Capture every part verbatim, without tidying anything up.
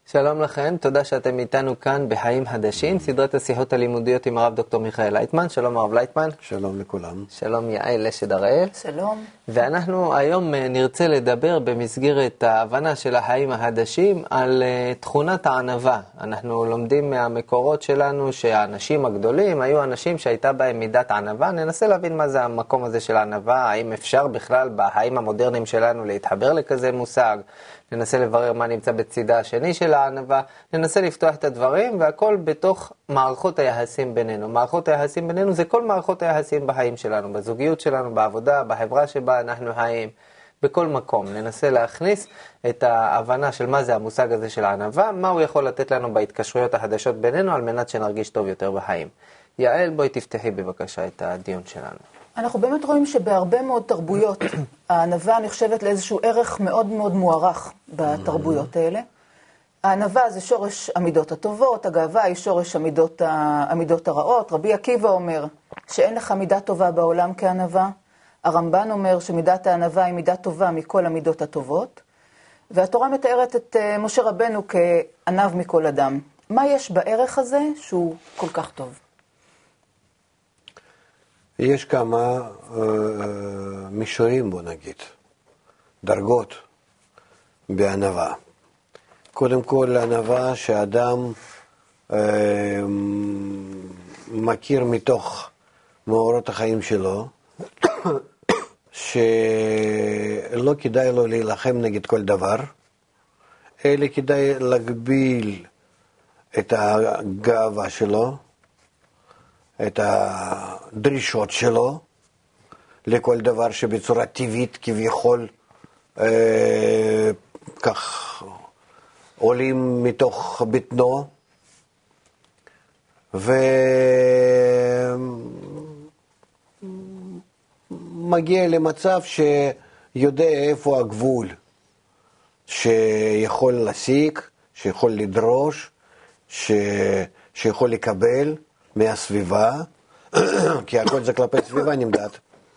שלום לכם, תודה שאתם איתנו כאן בחיים חדשים, סדרת השיחות הלימודיות עם הרב דוקטור מיכאל לייטמן. שלום הרב לייטמן. שלום לכולם. שלום יעל לשד הראל. שלום. ואנחנו היום נרצה לדבר במסגרת ההבנה של החיים החדשים על תכונת הענווה. אנחנו לומדים מהמקורות שלנו שהאנשים הגדולים היו אנשים שהייתה בהם מידת ענווה. ננסה להבין מה זה המקום הזה של הענווה, האם אפשר בכלל בחיים המודרניים שלנו להתחבר לכזה מושג. ננסה לברר מה נמצא בצידה השני של הענווה, ננסה לפתוח את הדברים, והכל בתוך מערכות היחסים בינינו. מערכות היחסים בינינו זה כל מערכות היחסים בחיים שלנו, בזוגיות שלנו, בעבודה, בחברה שבה אנחנו חיים, בכל מקום. ננסה להכניס את ההבנה של מה זה המושג הזה של הענווה, מה הוא יכול לתת לנו בהתקשרויות החדשות בינינו, על מנת שנרגיש טוב יותר בחיים. יעל, בואי תפתחי בבקשה את הדיון שלנו. אנחנו באמת רואים שבהרבה מאוד תרבויות, הענווה נחשבת לאיזשהו ערך מאוד מאוד מוערך בתרבויות האלה. הענווה זה שורש המידות הטובות, הגאווה היא שורש המידות, המידות הרעות. רבי עקיבא אומר שאין לך מידה טובה בעולם כענווה. הרמב"ן אומר שמידת הענווה היא מידה טובה מכל המידות הטובות. והתורה מתארת את משה רבנו כענב מכל אדם. מה יש בערך הזה שהוא כל כך טוב? יש כמה אה, מישורים, בוא נגיד, דרגות בענווה. קודם כל, ענווה שאדם אה, מכיר מתוך מאורות החיים שלו, שלא כדאי לו להילחם נגד כל דבר, אלא כדאי להגביל את הגאווה שלו, את הדרישות שלו, לכל דבר שבצורה טבעית כביכול אה, כך עולים מתוך בטנו, ומגיע למצב שיודע איפה הגבול, שיכול להשיג, שיכול לדרוש, ש... שיכול לקבל מהסביבה, כי הכל זה כלפי סביבה נמדד.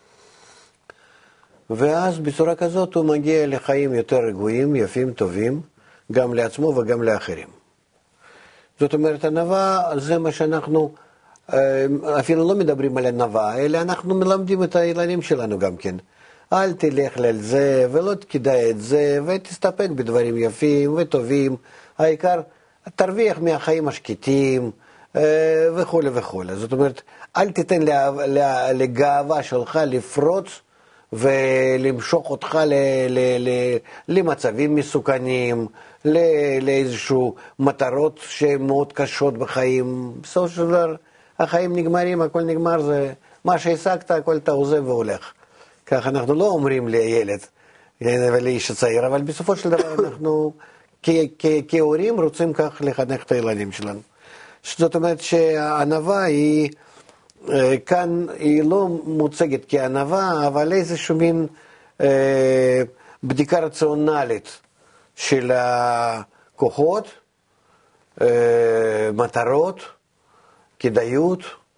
ואז בצורה כזאת הוא מגיע לחיים יותר רגועים, יפים, טובים, גם לעצמו וגם לאחרים. זאת אומרת, ענווה זה מה שאנחנו אפילו לא מדברים על ענווה, אלא אנחנו מלמדים את הילדים שלנו גם כן. אל תלך לזה ולא כדאי את זה, ותסתפק בדברים יפים וטובים. העיקר, תרוויח מהחיים השקטים, וכו' וכו'. זאת אומרת, אל תיתן לגאווה שלך לפרוץ ולמשוך אותך למצבים מסוכנים, לאיזשהו מטרות שהן מאוד קשות בחיים. בסופו של דבר, החיים נגמרים, הכל נגמר, זה מה שהשגת, הכל אתה עוזב והולך. כך אנחנו לא אומרים לילד ולאיש הצעיר, אבל בסופו של דבר אנחנו כהורים רוצים כך לחנך את הילדים שלנו. זאת אומרת שהענווה היא, כאן היא לא מוצגת כענווה, אבל איזשהו מין אה, בדיקה רציונלית של הכוחות, אה, מטרות, כדאיות,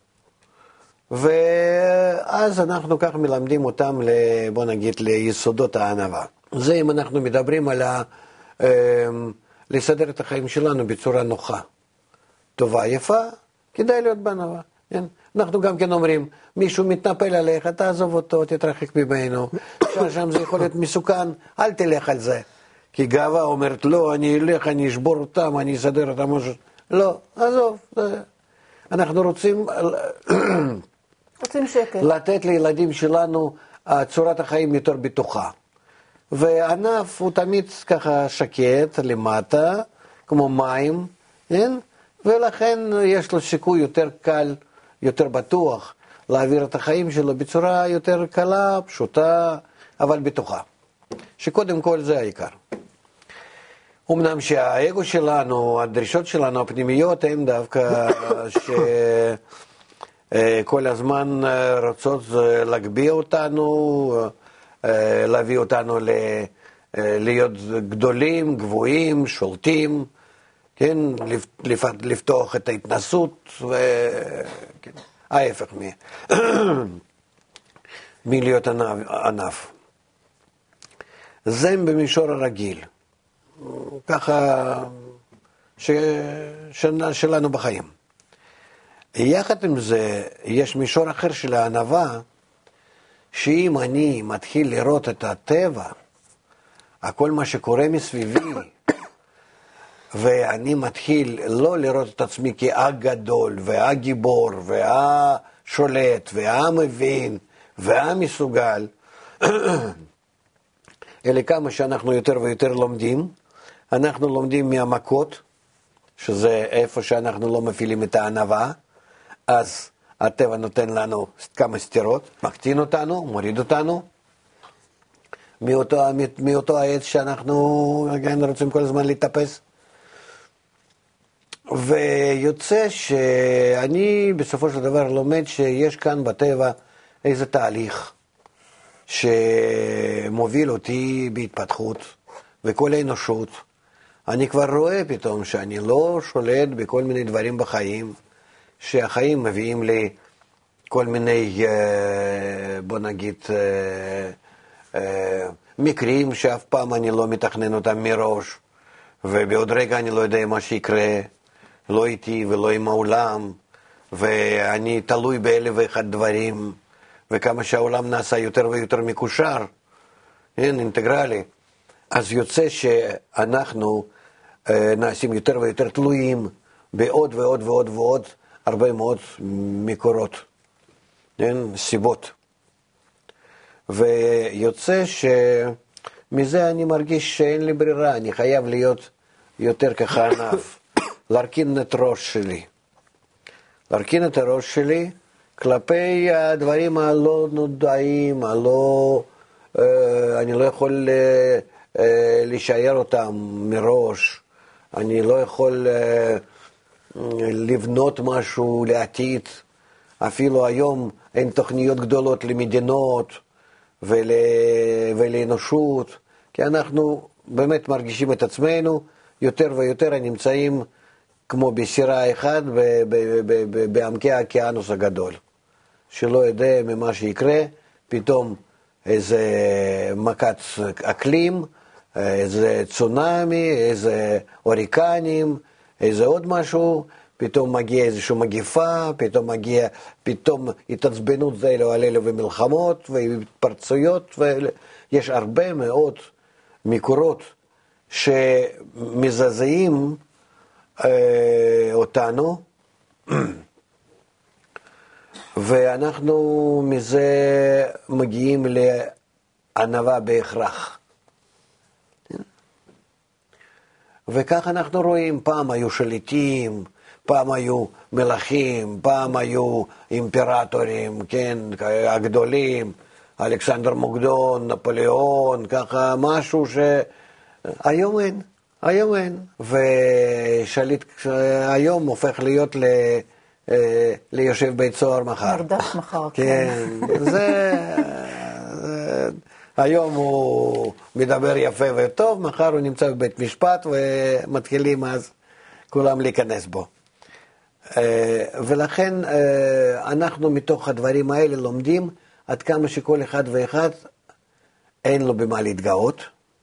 ואז אנחנו כך מלמדים אותם, בוא נגיד, ליסודות הענווה. זה אם אנחנו מדברים על ה, אה, לסדר את החיים שלנו בצורה נוחה. טובה, יפה, כדאי להיות בענווה. כן? אנחנו גם כן אומרים, מישהו מתנפל עליך, תעזוב אותו, תתרחק ממנו. שם זה יכול להיות מסוכן, אל תלך על זה. כי גאווה אומרת, לא, אני אלך, אני אשבור אותם, אני אסדר אותם. לא, עזוב. אנחנו רוצים, רוצים שקט. לתת לילדים שלנו צורת החיים יותר בטוחה. וענף הוא תמיד ככה שקט, למטה, כמו מים, כן? ולכן יש לו סיכוי יותר קל, יותר בטוח, להעביר את החיים שלו בצורה יותר קלה, פשוטה, אבל בטוחה. שקודם כל זה העיקר. אמנם שהאגו שלנו, הדרישות שלנו הפנימיות, הן דווקא שכל הזמן רוצות להגביה אותנו, להביא אותנו להיות גדולים, גבוהים, שולטים, כן, לפתוח את ההתנסות, וכן, ההפך מלהיות ענף. זה במישור הרגיל. ככה ש... שלנו בחיים. יחד עם זה, יש מישור אחר של הענווה, שאם אני מתחיל לראות את הטבע, הכל מה שקורה מסביבי, ואני מתחיל לא לראות את עצמי כהגדול, והגיבור, והשולט, והמבין, והמסוגל, אלא כמה שאנחנו יותר ויותר לומדים, אנחנו לומדים מהמכות, שזה איפה שאנחנו לא מפעילים את הענווה, אז הטבע נותן לנו כמה סתירות, מקטין אותנו, מוריד אותנו, מאותו, מאותו העץ שאנחנו רוצים כל הזמן להתאפס. ויוצא שאני בסופו של דבר לומד שיש כאן בטבע איזה תהליך שמוביל אותי בהתפתחות, וכל האנושות. אני כבר רואה פתאום שאני לא שולט בכל מיני דברים בחיים, שהחיים מביאים לי כל מיני, בוא נגיד, מקרים שאף פעם אני לא מתכנן אותם מראש, ובעוד רגע אני לא יודע מה שיקרה, לא איתי ולא עם העולם, ואני תלוי באלף ואחד דברים, וכמה שהעולם נעשה יותר ויותר מקושר, אין, אינטגרלי, אז יוצא שאנחנו נעשים יותר ויותר תלויים בעוד ועוד ועוד ועוד הרבה מאוד מקורות, אין, סיבות. ויוצא שמזה אני מרגיש שאין לי ברירה, אני חייב להיות יותר כענב, להרכין את ראש שלי. להרכין את הראש שלי כלפי הדברים הלא נודעים, הלא, אני לא יכול להישאר אותם מראש, אני לא יכול לבנות משהו לעתיד, אפילו היום אין תוכניות גדולות למדינות ול... ולאנושות, כי אנחנו באמת מרגישים את עצמנו יותר ויותר נמצאים כמו בסירה אחת בעמקי האוקיינוס הגדול, שלא יודע ממה שיקרה, פתאום איזה מכת אקלים, איזה צונאמי, איזה הוריקנים, איזה עוד משהו, פתאום מגיע איזושהי מגיפה, פתאום מגיע, פתאום התעצבנות זה אלו על אלו ומלחמות והתפרצויות, ויש הרבה מאוד מקורות שמזעזעים אה, אותנו, ואנחנו מזה מגיעים לענווה בהכרח. וכך אנחנו רואים, פעם היו שליטים, פעם היו מלכים, פעם היו אימפרטורים, כן, הגדולים, אלכסנדר מוקדון, נפוליאון, ככה משהו שהיום אין, היום אין. ושליט היום הופך להיות ל... ליושב בית סוהר מחר. נרדף מחר, כן. כן, זה... היום הוא מדבר יפה וטוב, מחר הוא נמצא בבית משפט ומתחילים אז כולם להיכנס בו. ולכן אנחנו מתוך הדברים האלה לומדים עד כמה שכל אחד ואחד אין לו במה להתגאות,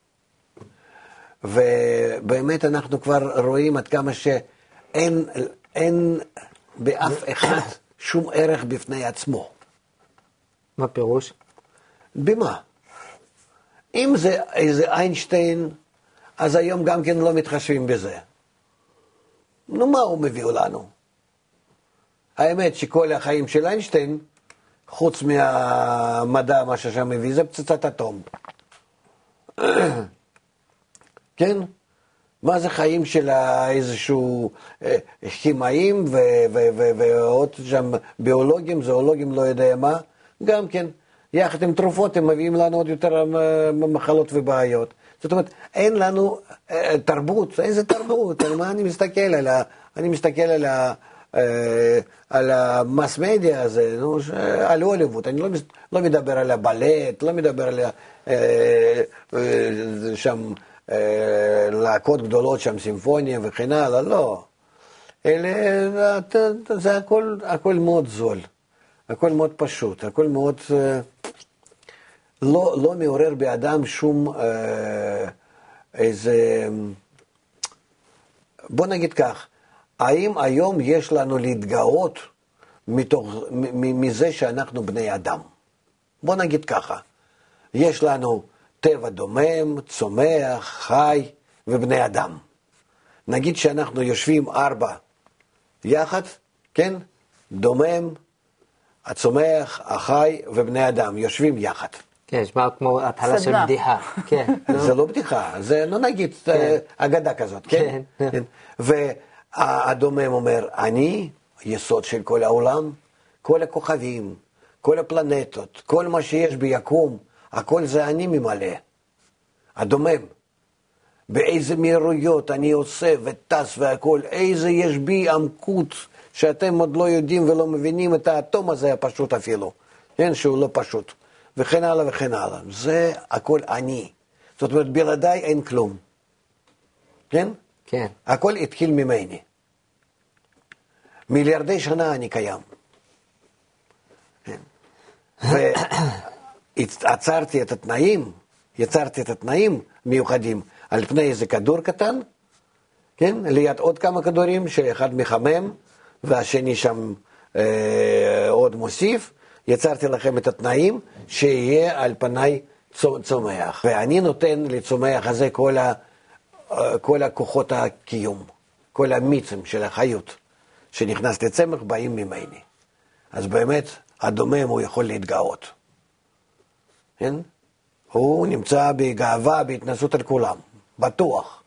ובאמת אנחנו כבר רואים עד כמה שאין אין באף אחד שום ערך בפני עצמו. מה פירוש? במה? אם זה איזה איינשטיין, אז היום גם כן לא מתחשבים בזה. נו, מה הוא מביא לנו? האמת שכל החיים של איינשטיין, חוץ מהמדע, מה ששם מביא, זה פצצת אטום. כן? מה זה חיים של איזשהו כימאים ועוד שם ביולוגים, זואולוגים, לא יודע מה, גם כן. יחד עם תרופות הם מביאים לנו עוד יותר מחלות ובעיות. זאת אומרת, אין לנו תרבות, איזה תרבות? מה אני מסתכל על ה... אני מסתכל על ה... על המס מדיה הזה, על הוליווד, אני לא, לא מדבר על הבלט, לא מדבר על שם להקות גדולות, שם סימפוניה וכן הלאה, לא. אלה, זה הכל, הכל מאוד זול, הכל מאוד פשוט, הכל מאוד, לא, לא מעורר באדם שום איזה בוא נגיד כך, האם היום יש לנו להתגאות מתוך, מזה שאנחנו בני אדם? בוא נגיד ככה, יש לנו טבע דומם, צומח, חי ובני אדם. נגיד שאנחנו יושבים ארבע יחד, כן? דומם, הצומח, החי ובני אדם, יושבים יחד. כן, נשמע כמו התחלה של בדיחה. כן. זה לא בדיחה, זה לא נגיד אגדה כזאת, כן? והדומם אומר, אני יסוד של כל העולם, כל הכוכבים, כל הפלנטות, כל מה שיש ביקום, הכל זה אני ממלא. הדומם. באיזה מהירויות אני עושה וטס והכל, איזה יש בי עמקות שאתם עוד לא יודעים ולא מבינים את האטום הזה הפשוט אפילו, כן, שהוא לא פשוט, וכן הלאה וכן הלאה. זה הכל אני. זאת אומרת, בלעדיי אין כלום. כן? כן. הכל התחיל ממני. מיליארדי שנה אני קיים. כן. ועצרתי את התנאים, יצרתי את התנאים מיוחדים על פני איזה כדור קטן, כן? ליד עוד כמה כדורים שאחד מחמם והשני שם אה, עוד מוסיף, יצרתי לכם את התנאים שיהיה על פני צומח. ואני נותן לצומח הזה כל, ה, כל הכוחות הקיום, כל המיצים של החיות שנכנס לצמח באים ממני. אז באמת הדומם הוא יכול להתגאות. כן? הוא נמצא בגאווה, בהתנסות על כולם, בטוח.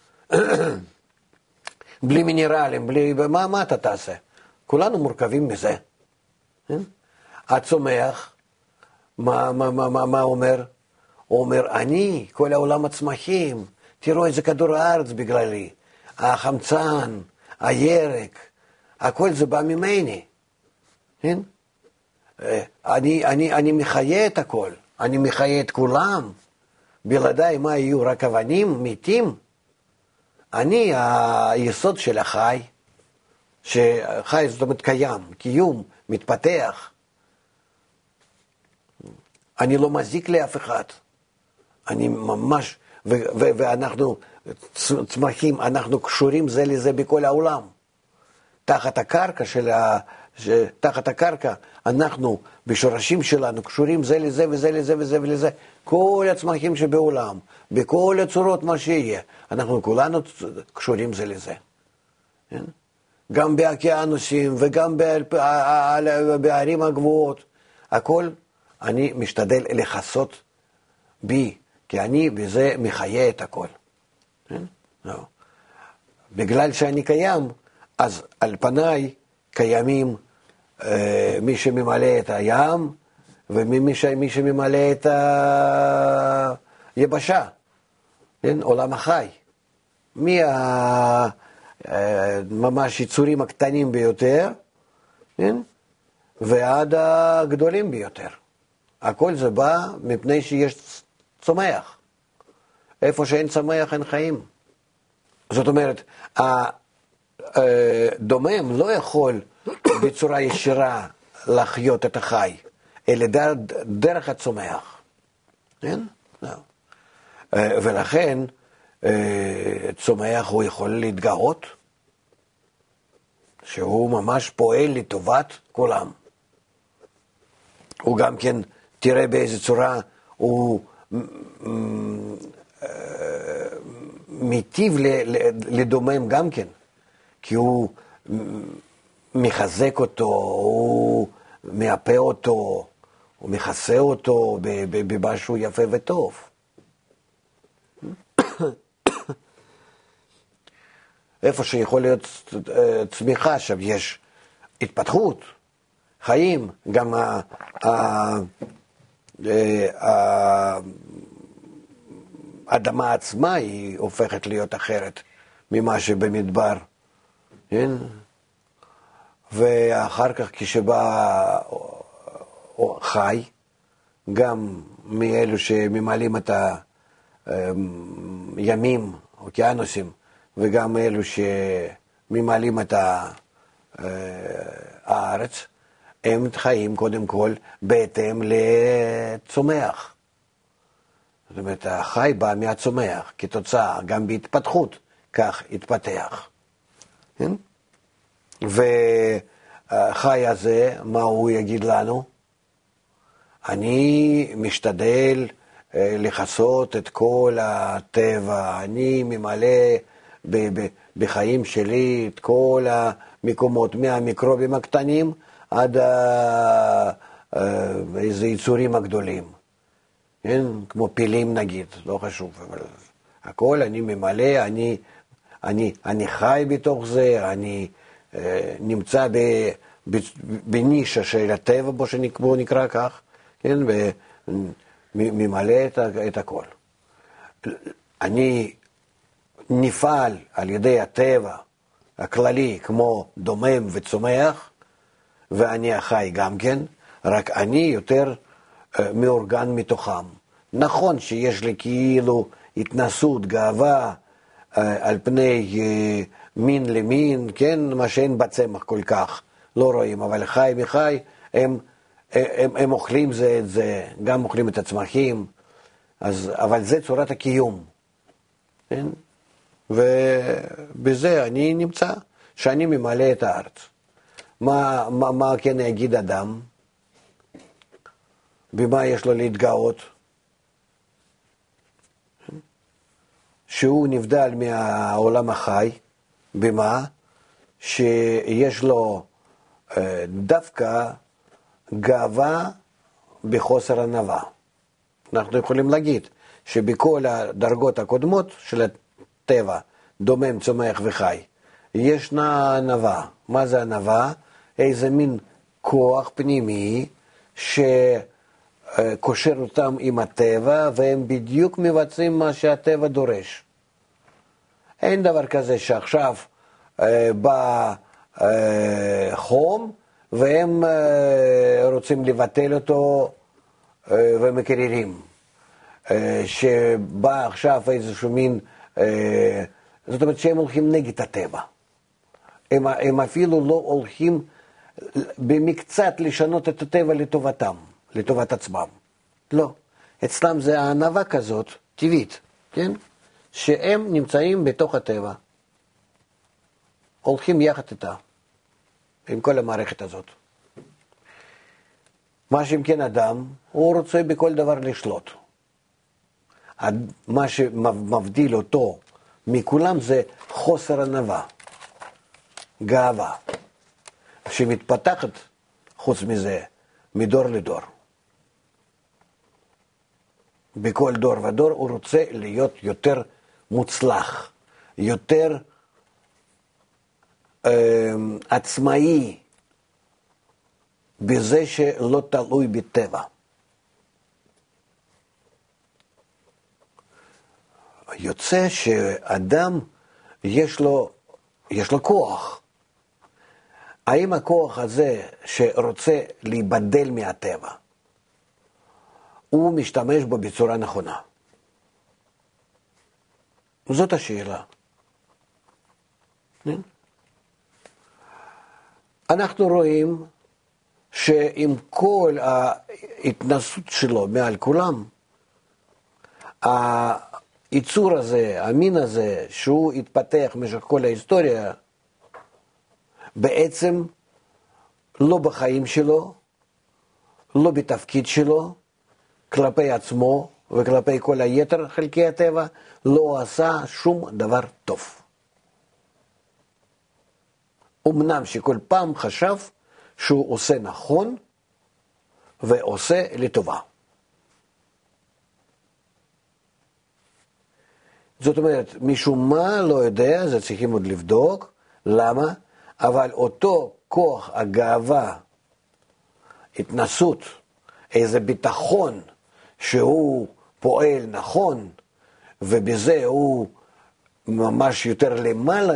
בלי מינרלים, בלי... מה, מה אתה תעשה? כולנו מורכבים מזה. כן? הצומח, מה, מה, מה, מה, מה אומר? הוא אומר, אני, כל העולם הצמחים, תראו איזה כדור הארץ בגללי, החמצן, הירק, הכל זה בא ממני. כן? אני, אני, אני מחיה את הכל, אני מחיה את כולם. בלעדיי מה יהיו רק אבנים, מתים? אני היסוד של החי, שחי זאת אומרת קיים, קיום, מתפתח. אני לא מזיק לאף אחד. אני ממש, ו- ו- ואנחנו צמחים, אנחנו קשורים זה לזה בכל העולם. תחת הקרקע של ה... תחת הקרקע, אנחנו בשורשים שלנו קשורים זה לזה וזה לזה וזה ולזה. כל הצמחים שבעולם, בכל הצורות מה שיהיה, אנחנו כולנו קשורים זה לזה. כן? גם באוקיינוסים וגם בערים הגבוהות, הכל אני משתדל לחסות בי, כי אני בזה מחיה את הכל. כן? לא. בגלל שאני קיים, אז על פניי קיימים אה, מי שממלא את הים, ומי ש, מי שממלא את היבשה, כן? עולם החי. מי ה... ממש יצורים הקטנים ביותר, כן? ועד הגדולים ביותר. הכל זה בא מפני שיש צומח. איפה שאין צומח אין חיים. זאת אומרת, הדומם לא יכול בצורה ישירה לחיות את החי, אלא דרך הצומח. כן? ולכן, צומח הוא יכול להתגאות, שהוא ממש פועל לטובת כולם. הוא גם כן, תראה באיזה צורה, הוא מיטיב לדומם גם כן, כי הוא מחזק אותו, הוא מאפה אותו, הוא מכסה אותו במשהו יפה וטוב. איפה שיכול להיות צמיחה, שם יש התפתחות, חיים, גם האדמה עצמה היא הופכת להיות אחרת ממה שבמדבר, כן? ואחר כך כשבא חי, גם מאלו שממלאים את הימים, אוקיינוסים, וגם אלו שממלאים את הארץ, הם חיים קודם כל בהתאם לצומח. זאת אומרת, החי בא מהצומח, כתוצאה גם בהתפתחות, כך יתפתח. כן? והחי הזה, מה הוא יגיד לנו? אני משתדל לחסות את כל הטבע, אני ממלא ב- ב- בחיים שלי את כל המקומות, מהמיקרובים הקטנים עד ה- איזה יצורים הגדולים, כן? כמו פילים נגיד, לא חשוב, אבל הכל אני ממלא, אני, אני, אני חי בתוך זה, אני אה, נמצא ב, ב, בנישה של הטבע, בו שנקרא, נקרא כך, כן? וממלא את, את הכל. אני נפעל על ידי הטבע הכללי כמו דומם וצומח, ואני החי גם כן, רק אני יותר אה, מאורגן מתוכם. נכון שיש לי כאילו התנסות, גאווה, אה, על פני אה, מין למין, כן, מה שאין בצמח כל כך, לא רואים, אבל חי מחי, הם, הם, הם אוכלים זה את זה, גם אוכלים את הצמחים, אז, אבל זה צורת הקיום, כן? ובזה אני נמצא, שאני ממלא את הארץ. מה, מה, מה כן יגיד אדם? במה יש לו להתגאות? שהוא נבדל מהעולם החי, במה? שיש לו אה, דווקא גאווה בחוסר ענווה. אנחנו יכולים להגיד שבכל הדרגות הקודמות של הטבע, דומם, צומח וחי, ישנה ענווה. מה זה ענווה? איזה מין כוח פנימי שקושר אותם עם הטבע, והם בדיוק מבצעים מה שהטבע דורש. אין דבר כזה שעכשיו אה, בא אה, חום, והם אה, רוצים לבטל אותו אה, ומקררים. אה, שבא עכשיו איזשהו מין, אה, זאת אומרת שהם הולכים נגד הטבע. הם, הם אפילו לא הולכים במקצת לשנות את הטבע לטובתם, לטובת עצמם. לא. אצלם זה הענווה כזאת, טבעית, כן? שהם נמצאים בתוך הטבע. הולכים יחד איתה, עם כל המערכת הזאת. מה שאם כן אדם, הוא רוצה בכל דבר לשלוט. מה שמבדיל אותו מכולם זה חוסר ענווה, גאווה, שמתפתחת חוץ מזה מדור לדור. בכל דור ודור הוא רוצה להיות יותר מוצלח, יותר אה, עצמאי, בזה שלא תלוי בטבע. יוצא שאדם יש לו, יש לו כוח. האם הכוח הזה שרוצה להיבדל מהטבע, הוא משתמש בו בצורה נכונה? זאת השאלה. אנחנו רואים שעם כל ההתנסות שלו מעל כולם, היצור הזה, המין הזה, שהוא התפתח במשך כל ההיסטוריה, בעצם לא בחיים שלו, לא בתפקיד שלו, כלפי עצמו וכלפי כל היתר חלקי הטבע, לא עשה שום דבר טוב. אמנם שכל פעם חשב שהוא עושה נכון ועושה לטובה. זאת אומרת, משום מה לא יודע, זה צריכים עוד לבדוק, למה? אבל אותו כוח הגאווה, התנסות, איזה ביטחון שהוא פועל נכון, ובזה הוא ממש יותר למעלה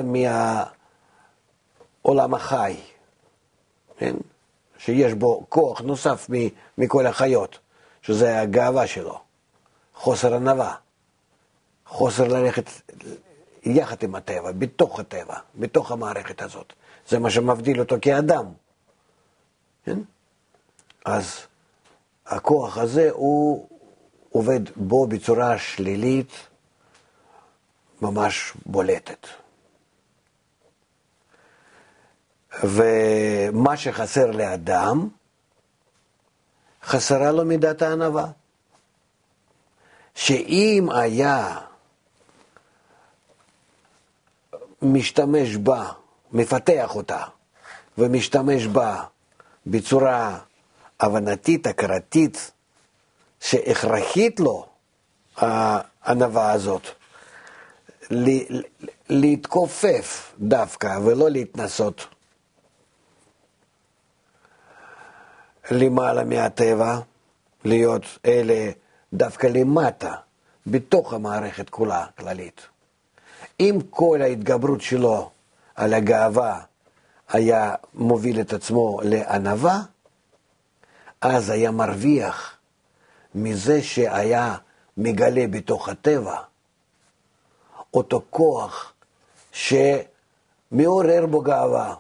מהעולם החי, כן? שיש בו כוח נוסף מכל החיות, שזה הגאווה שלו, חוסר ענווה, חוסר ללכת יחד עם הטבע, בתוך הטבע, בתוך המערכת הזאת. זה מה שמבדיל אותו כאדם. כן? אז הכוח הזה הוא עובד בו בצורה שלילית, ממש בולטת. ומה שחסר לאדם, חסרה לו מידת הענווה. שאם היה משתמש בה, מפתח אותה, ומשתמש בה בצורה הבנתית, הכרתית, שהכרחית לו הענווה הזאת, להתכופף דווקא ולא להתנסות למעלה מהטבע, להיות אלה דווקא למטה, בתוך המערכת כולה כללית. אם כל ההתגברות שלו על הגאווה היה מוביל את עצמו לענווה, אז היה מרוויח מזה שהיה מגלה בתוך הטבע אותו כוח שמעורר בו גאווה.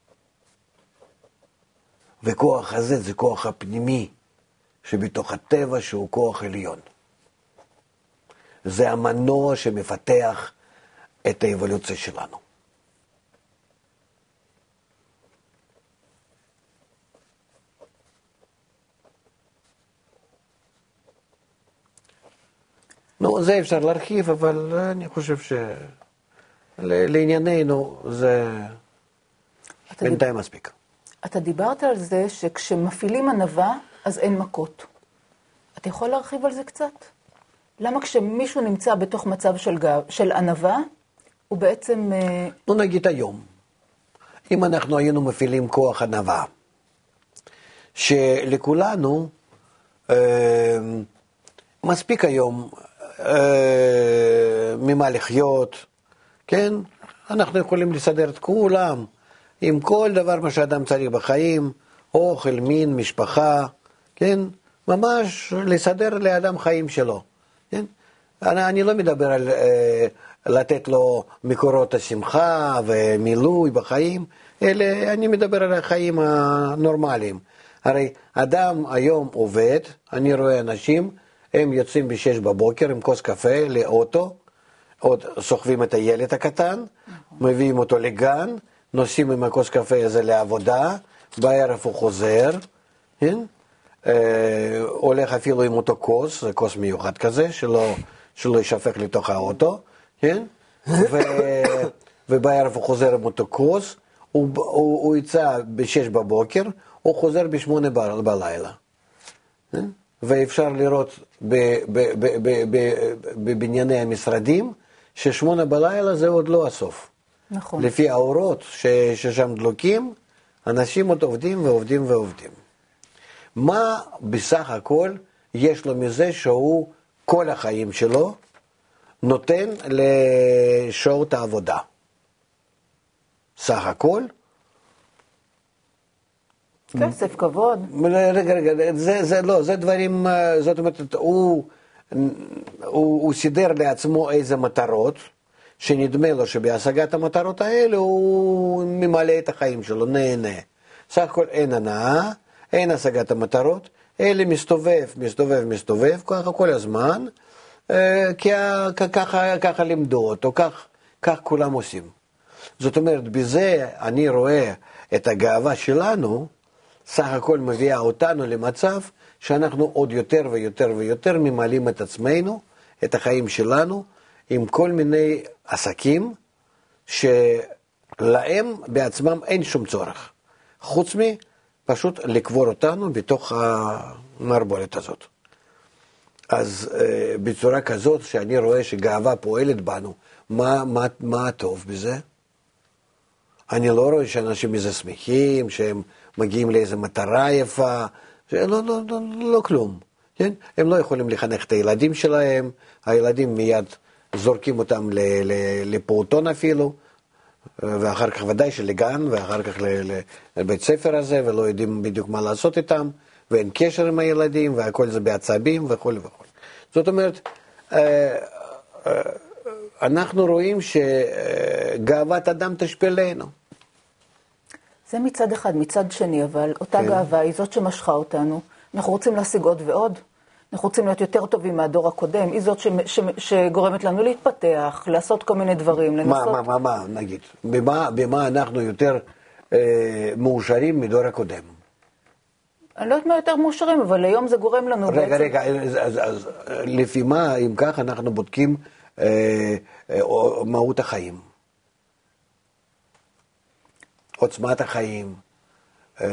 וכוח הזה זה כוח הפנימי שבתוך הטבע שהוא כוח עליון. זה המנוע שמפתח את האבולוציה שלנו. נו, זה אפשר להרחיב, אבל אני חושב שלענייננו זה בינתיים מספיק. אתה דיברת על זה שכשמפעילים ענווה, אז אין מכות. אתה יכול להרחיב על זה קצת? למה כשמישהו נמצא בתוך מצב של, גאו, של ענווה, הוא בעצם... נו נגיד היום, אם אנחנו היינו מפעילים כוח ענווה, שלכולנו אה, מספיק היום אה, ממה לחיות, כן? אנחנו יכולים לסדר את כולם, עם כל דבר מה שאדם צריך בחיים, אוכל, מין, משפחה, כן? ממש לסדר לאדם חיים שלו, כן? אני, אני לא מדבר על אה, לתת לו מקורות השמחה ומילוי בחיים, אלא אני מדבר על החיים הנורמליים. הרי אדם היום עובד, אני רואה אנשים, הם יוצאים בשש בבוקר עם כוס קפה לאוטו, עוד סוחבים את הילד הקטן, מביאים אותו לגן, נוסעים עם הכוס קפה הזה לעבודה, בערב הוא חוזר, כן? אה, הולך אפילו עם אותו כוס, זה כוס מיוחד כזה, שלא, שלא ישפך לתוך האוטו, כן? ו, ובערב הוא חוזר עם אותו כוס, הוא, הוא, הוא יצא בשש בבוקר, הוא חוזר בשמונה ב, בלילה. כן? ואפשר לראות בבנייני המשרדים, ששמונה בלילה זה עוד לא הסוף. נכון. לפי האורות ש, ששם דלוקים, אנשים עוד עובדים ועובדים ועובדים. מה בסך הכל יש לו מזה שהוא כל החיים שלו נותן לשעות העבודה? סך הכל? כסף, כבוד. רגע, רגע, זה, זה לא, זה דברים, זאת אומרת, הוא, הוא, הוא סידר לעצמו איזה מטרות, שנדמה לו שבהשגת המטרות האלה הוא ממלא את החיים שלו, נהנה. סך הכל אין הנאה, אין השגת המטרות, אלה מסתובב, מסתובב, מסתובב, ככה כל הזמן, כי ככה, ככה לימדו אותו, כך, כך כולם עושים. זאת אומרת, בזה אני רואה את הגאווה שלנו, סך הכל מביאה אותנו למצב שאנחנו עוד יותר ויותר ויותר ממלאים את עצמנו, את החיים שלנו, עם כל מיני עסקים שלהם בעצמם אין שום צורך, חוץ מפשוט לקבור אותנו בתוך המערבולת הזאת. אז בצורה כזאת שאני רואה שגאווה פועלת בנו, מה, מה, מה הטוב בזה? אני לא רואה שאנשים מזה שמחים, שהם מגיעים לאיזו מטרה יפה, לא, לא, לא, לא כלום, כן? הם לא יכולים לחנך את הילדים שלהם, הילדים מיד זורקים אותם לפעוטון אפילו, ואחר כך ודאי שלגן, ואחר כך לבית ספר הזה, ולא יודעים בדיוק מה לעשות איתם, ואין קשר עם הילדים, והכל זה בעצבים וכו' וכו'. זאת אומרת, אנחנו רואים שגאוות אדם תשפלנו. זה מצד אחד, מצד שני, אבל אותה כן. גאווה היא זאת שמשכה אותנו. אנחנו רוצים להשיג עוד ועוד. אנחנו רוצים להיות יותר טובים מהדור הקודם, היא זאת ש, ש, שגורמת לנו להתפתח, לעשות כל מיני דברים, לנסות... מה, מה, מה, מה, נגיד? במה, במה אנחנו יותר אה, מאושרים מדור הקודם? אני לא יודעת מה יותר מאושרים, אבל היום זה גורם לנו רגע, בעצם... רגע, אז, אז, אז לפי מה, אם כך, אנחנו בודקים אה, אה, מהות החיים? עוצמת החיים, אה,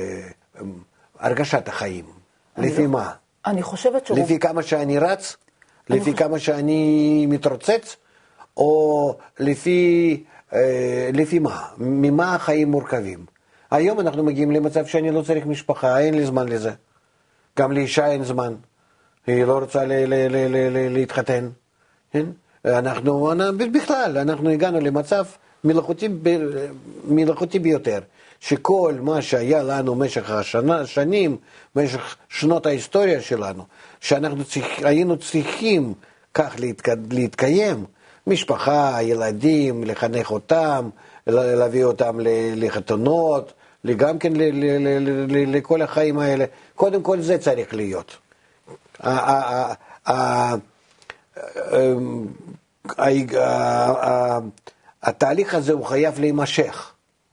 הרגשת החיים, לפי לא, מה? אני חושבת שרוב... לפי כמה שאני רץ? לפי חושב... כמה שאני מתרוצץ? או לפי, אה, לפי מה? ממה החיים מורכבים? היום אנחנו מגיעים למצב שאני לא צריך משפחה, אין לי זמן לזה. גם לאישה אין זמן. היא לא רוצה ל- ל- ל- ל- ל- להתחתן. כן? אנחנו, בכלל, אנחנו הגענו למצב מלאכותי, מלאכותי ביותר. שכל מה שהיה לנו במשך השנים, במשך שנות ההיסטוריה שלנו, שאנחנו צריכ, היינו צריכים כך להתקיים, משפחה, ילדים, לחנך אותם, להביא אותם לחתונות, גם כן לכל החיים האלה. קודם כל זה צריך להיות. התהליך הזה הוא חייב להימשך.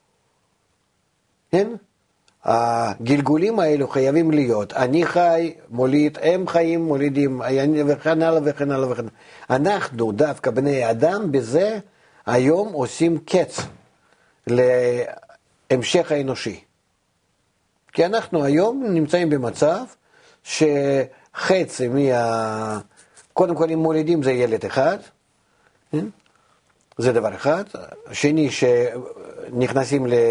כן? הגלגולים האלו חייבים להיות. אני חי, מוליד, הם חיים, מולידים, וכן הלאה וכן הלאה וכן הלאה. אנחנו דווקא בני אדם בזה היום עושים קץ להמשך האנושי. כי אנחנו היום נמצאים במצב שחצי מה... קודם כל אם מולידים זה ילד אחד, כן? זה דבר אחד. שני שנכנסים ל...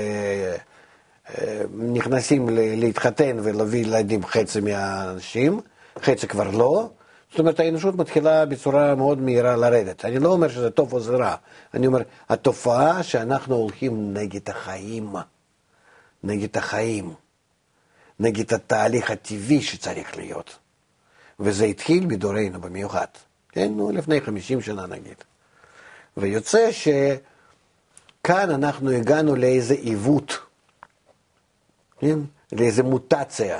נכנסים להתחתן ולהביא ילדים חצי מהאנשים, חצי כבר לא. זאת אומרת, האנושות מתחילה בצורה מאוד מהירה לרדת. אני לא אומר שזה טוב או זה רע. אני אומר, התופעה שאנחנו הולכים נגד החיים, נגד החיים, נגד התהליך הטבעי שצריך להיות. וזה התחיל בדורנו במיוחד. כן, נו, לפני חמישים שנה נגיד. ויוצא שכאן אנחנו הגענו לאיזה עיוות, כן? לאיזה מוטציה,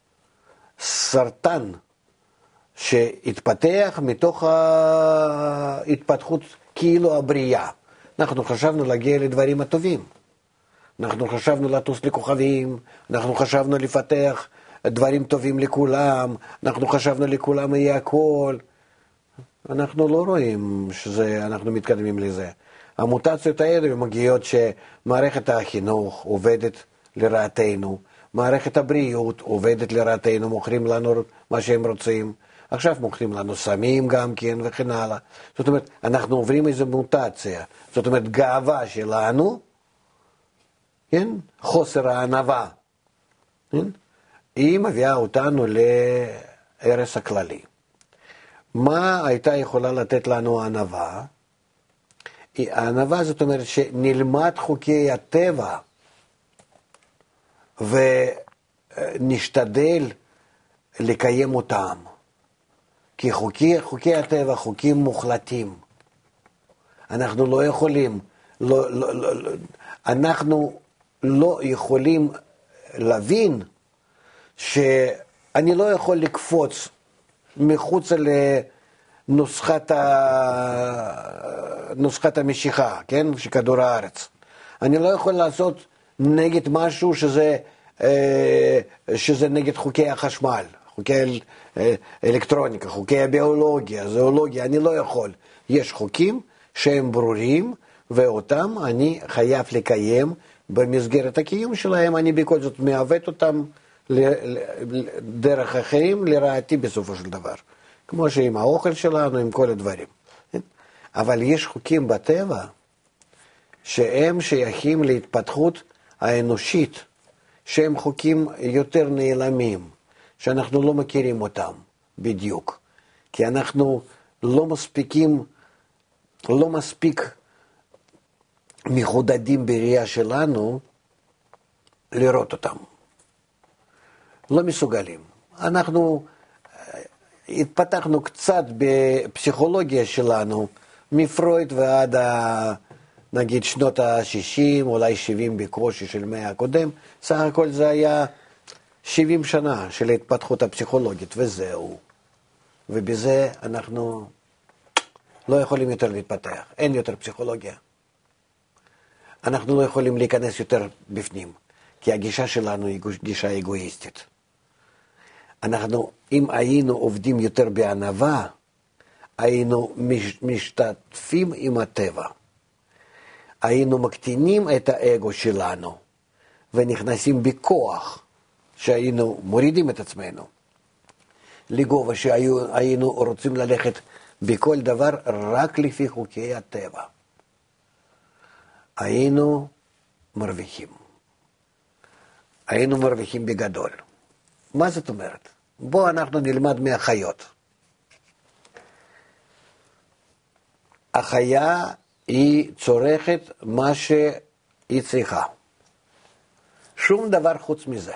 סרטן שהתפתח מתוך ההתפתחות כאילו הבריאה. אנחנו חשבנו להגיע לדברים הטובים. אנחנו חשבנו לטוס לכוכבים, אנחנו חשבנו לפתח דברים טובים לכולם, אנחנו חשבנו לכולם יהיה הכל. אנחנו לא רואים שאנחנו מתקדמים לזה. המוטציות האלה מגיעות שמערכת החינוך עובדת לרעתנו, מערכת הבריאות עובדת לרעתנו, מוכרים לנו מה שהם רוצים, עכשיו מוכרים לנו סמים גם כן וכן הלאה. זאת אומרת, אנחנו עוברים איזו מוטציה, זאת אומרת, גאווה שלנו, כן? חוסר הענווה, כן? היא מביאה אותנו להרס הכללי. מה הייתה יכולה לתת לנו הענווה? הענווה זאת אומרת שנלמד חוקי הטבע, ונשתדל לקיים אותם. כי חוקי, חוקי הטבע, חוקים מוחלטים. אנחנו לא יכולים, לא, לא, לא, אנחנו לא יכולים להבין שאני לא יכול לקפוץ מחוץ לנוסחת ה... נוסחת המשיכה, כן? שכדור הארץ. אני לא יכול לעשות נגד משהו שזה, שזה נגד חוקי החשמל, חוקי האלקטרוניקה, חוקי הביולוגיה, זואולוגיה, אני לא יכול. יש חוקים שהם ברורים, ואותם אני חייב לקיים במסגרת הקיום שלהם, אני בכל זאת מעוות אותם דרך אחרים לרעתי בסופו של דבר. כמו שעם האוכל שלנו, עם כל הדברים. אבל יש חוקים בטבע שהם שייכים להתפתחות האנושית, שהם חוקים יותר נעלמים, שאנחנו לא מכירים אותם בדיוק. כי אנחנו לא מספיקים, לא מספיק מחודדים בראייה שלנו לראות אותם. לא מסוגלים. אנחנו התפתחנו קצת בפסיכולוגיה שלנו, מפרויד ועד ה... נגיד שנות ה-שישים, אולי שבעים בקושי של מאה הקודם, סך הכל זה היה שבעים שנה של ההתפתחות הפסיכולוגית, וזהו. ובזה אנחנו לא יכולים יותר להתפתח, אין יותר פסיכולוגיה. אנחנו לא יכולים להיכנס יותר בפנים, כי הגישה שלנו היא גישה אגואיסטית. אנחנו, אם היינו עובדים יותר בענווה, היינו משתתפים עם הטבע. היינו מקטינים את האגו שלנו, ונכנסים בכוח, שהיינו מורידים את עצמנו. לגובה שהיינו רוצים ללכת בכל דבר רק לפי חוקי הטבע. היינו מרוויחים. היינו מרוויחים בגדול. מה זאת אומרת? בוא אנחנו נלמד מהחיות. החיה היא צורכת מה שהיא צריכה. שום דבר חוץ מזה.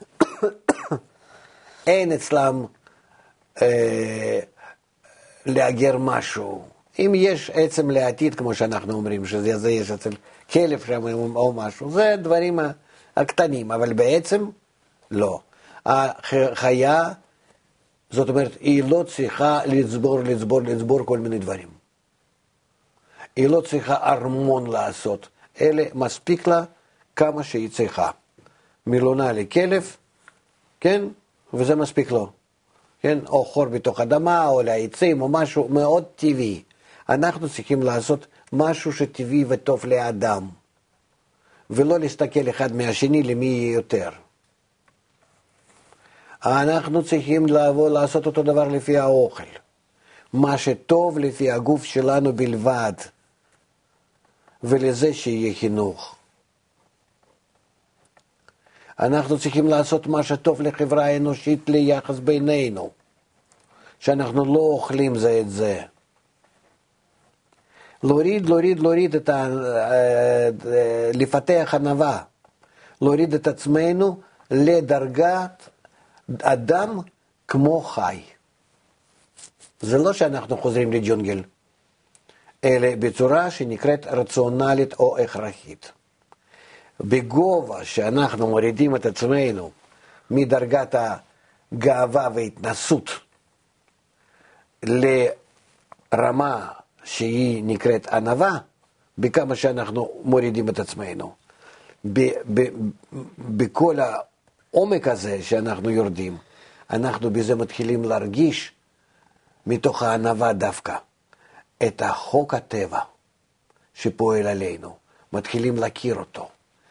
אין אצלם אה, לאגר משהו. אם יש עצם לעתיד, כמו שאנחנו אומרים, שזה זה יש אצל כלב שם או משהו, זה דברים הקטנים, אבל בעצם לא. החיה, זאת אומרת, היא לא צריכה לצבור, לצבור, לצבור כל מיני דברים. היא לא צריכה ארמון לעשות, אלא מספיק לה כמה שהיא צריכה. מילונה לכלב, כן? וזה מספיק לו. כן? או חור בתוך אדמה, או לעצים, או משהו מאוד טבעי. אנחנו צריכים לעשות משהו שטבעי וטוב לאדם. ולא להסתכל אחד מהשני למי יהיה יותר. אנחנו צריכים לבוא לעשות אותו דבר לפי האוכל. מה שטוב לפי הגוף שלנו בלבד. ולזה שיהיה חינוך. אנחנו צריכים לעשות מה שטוב לחברה האנושית ליחס בינינו. שאנחנו לא אוכלים זה את זה. להוריד, להוריד, להוריד את ה... לפתח ענווה. להוריד את עצמנו לדרגת אדם כמו חי. זה לא שאנחנו חוזרים לג'ונגל, אלא בצורה שנקראת רציונלית או הכרחית. בגובה שאנחנו מורידים את עצמנו מדרגת הגאווה והתנסות לרמה שהיא נקראת ענווה, בכמה שאנחנו מורידים את עצמנו. ב- ב- בכל העומק הזה שאנחנו יורדים, אנחנו בזה מתחילים להרגיש מתוך הענווה דווקא את החוק הטבע שפועל עלינו, מתחילים להכיר אותו.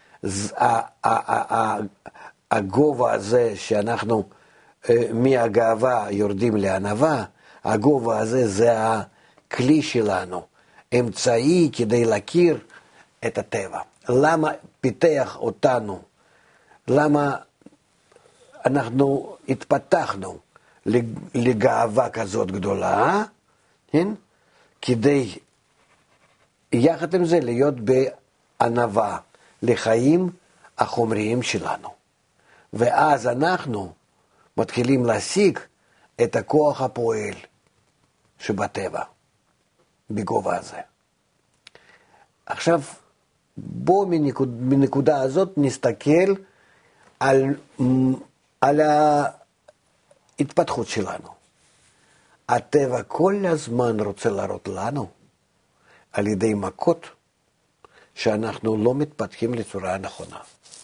הגובה הזה שאנחנו מהגאווה יורדים לענווה, הגובה הזה זה הכלי שלנו, אמצעי כדי להכיר את הטבע. למה פיתח אותנו? למה אנחנו התפתחנו לגאווה כזאת גדולה? כן? כדי יחד עם זה להיות בענווה לחיים החומריים שלנו. ואז אנחנו מתחילים להשיג את הכוח הפועל שבטבע, בגובה הזה. עכשיו, בואו מנקוד, מנקודה הזאת נסתכל על, על ההתפתחות שלנו. הטבע כל הזמן רוצה להראות לנו, על ידי מכות, שאנחנו לא מתפתחים לצורה הנכונה.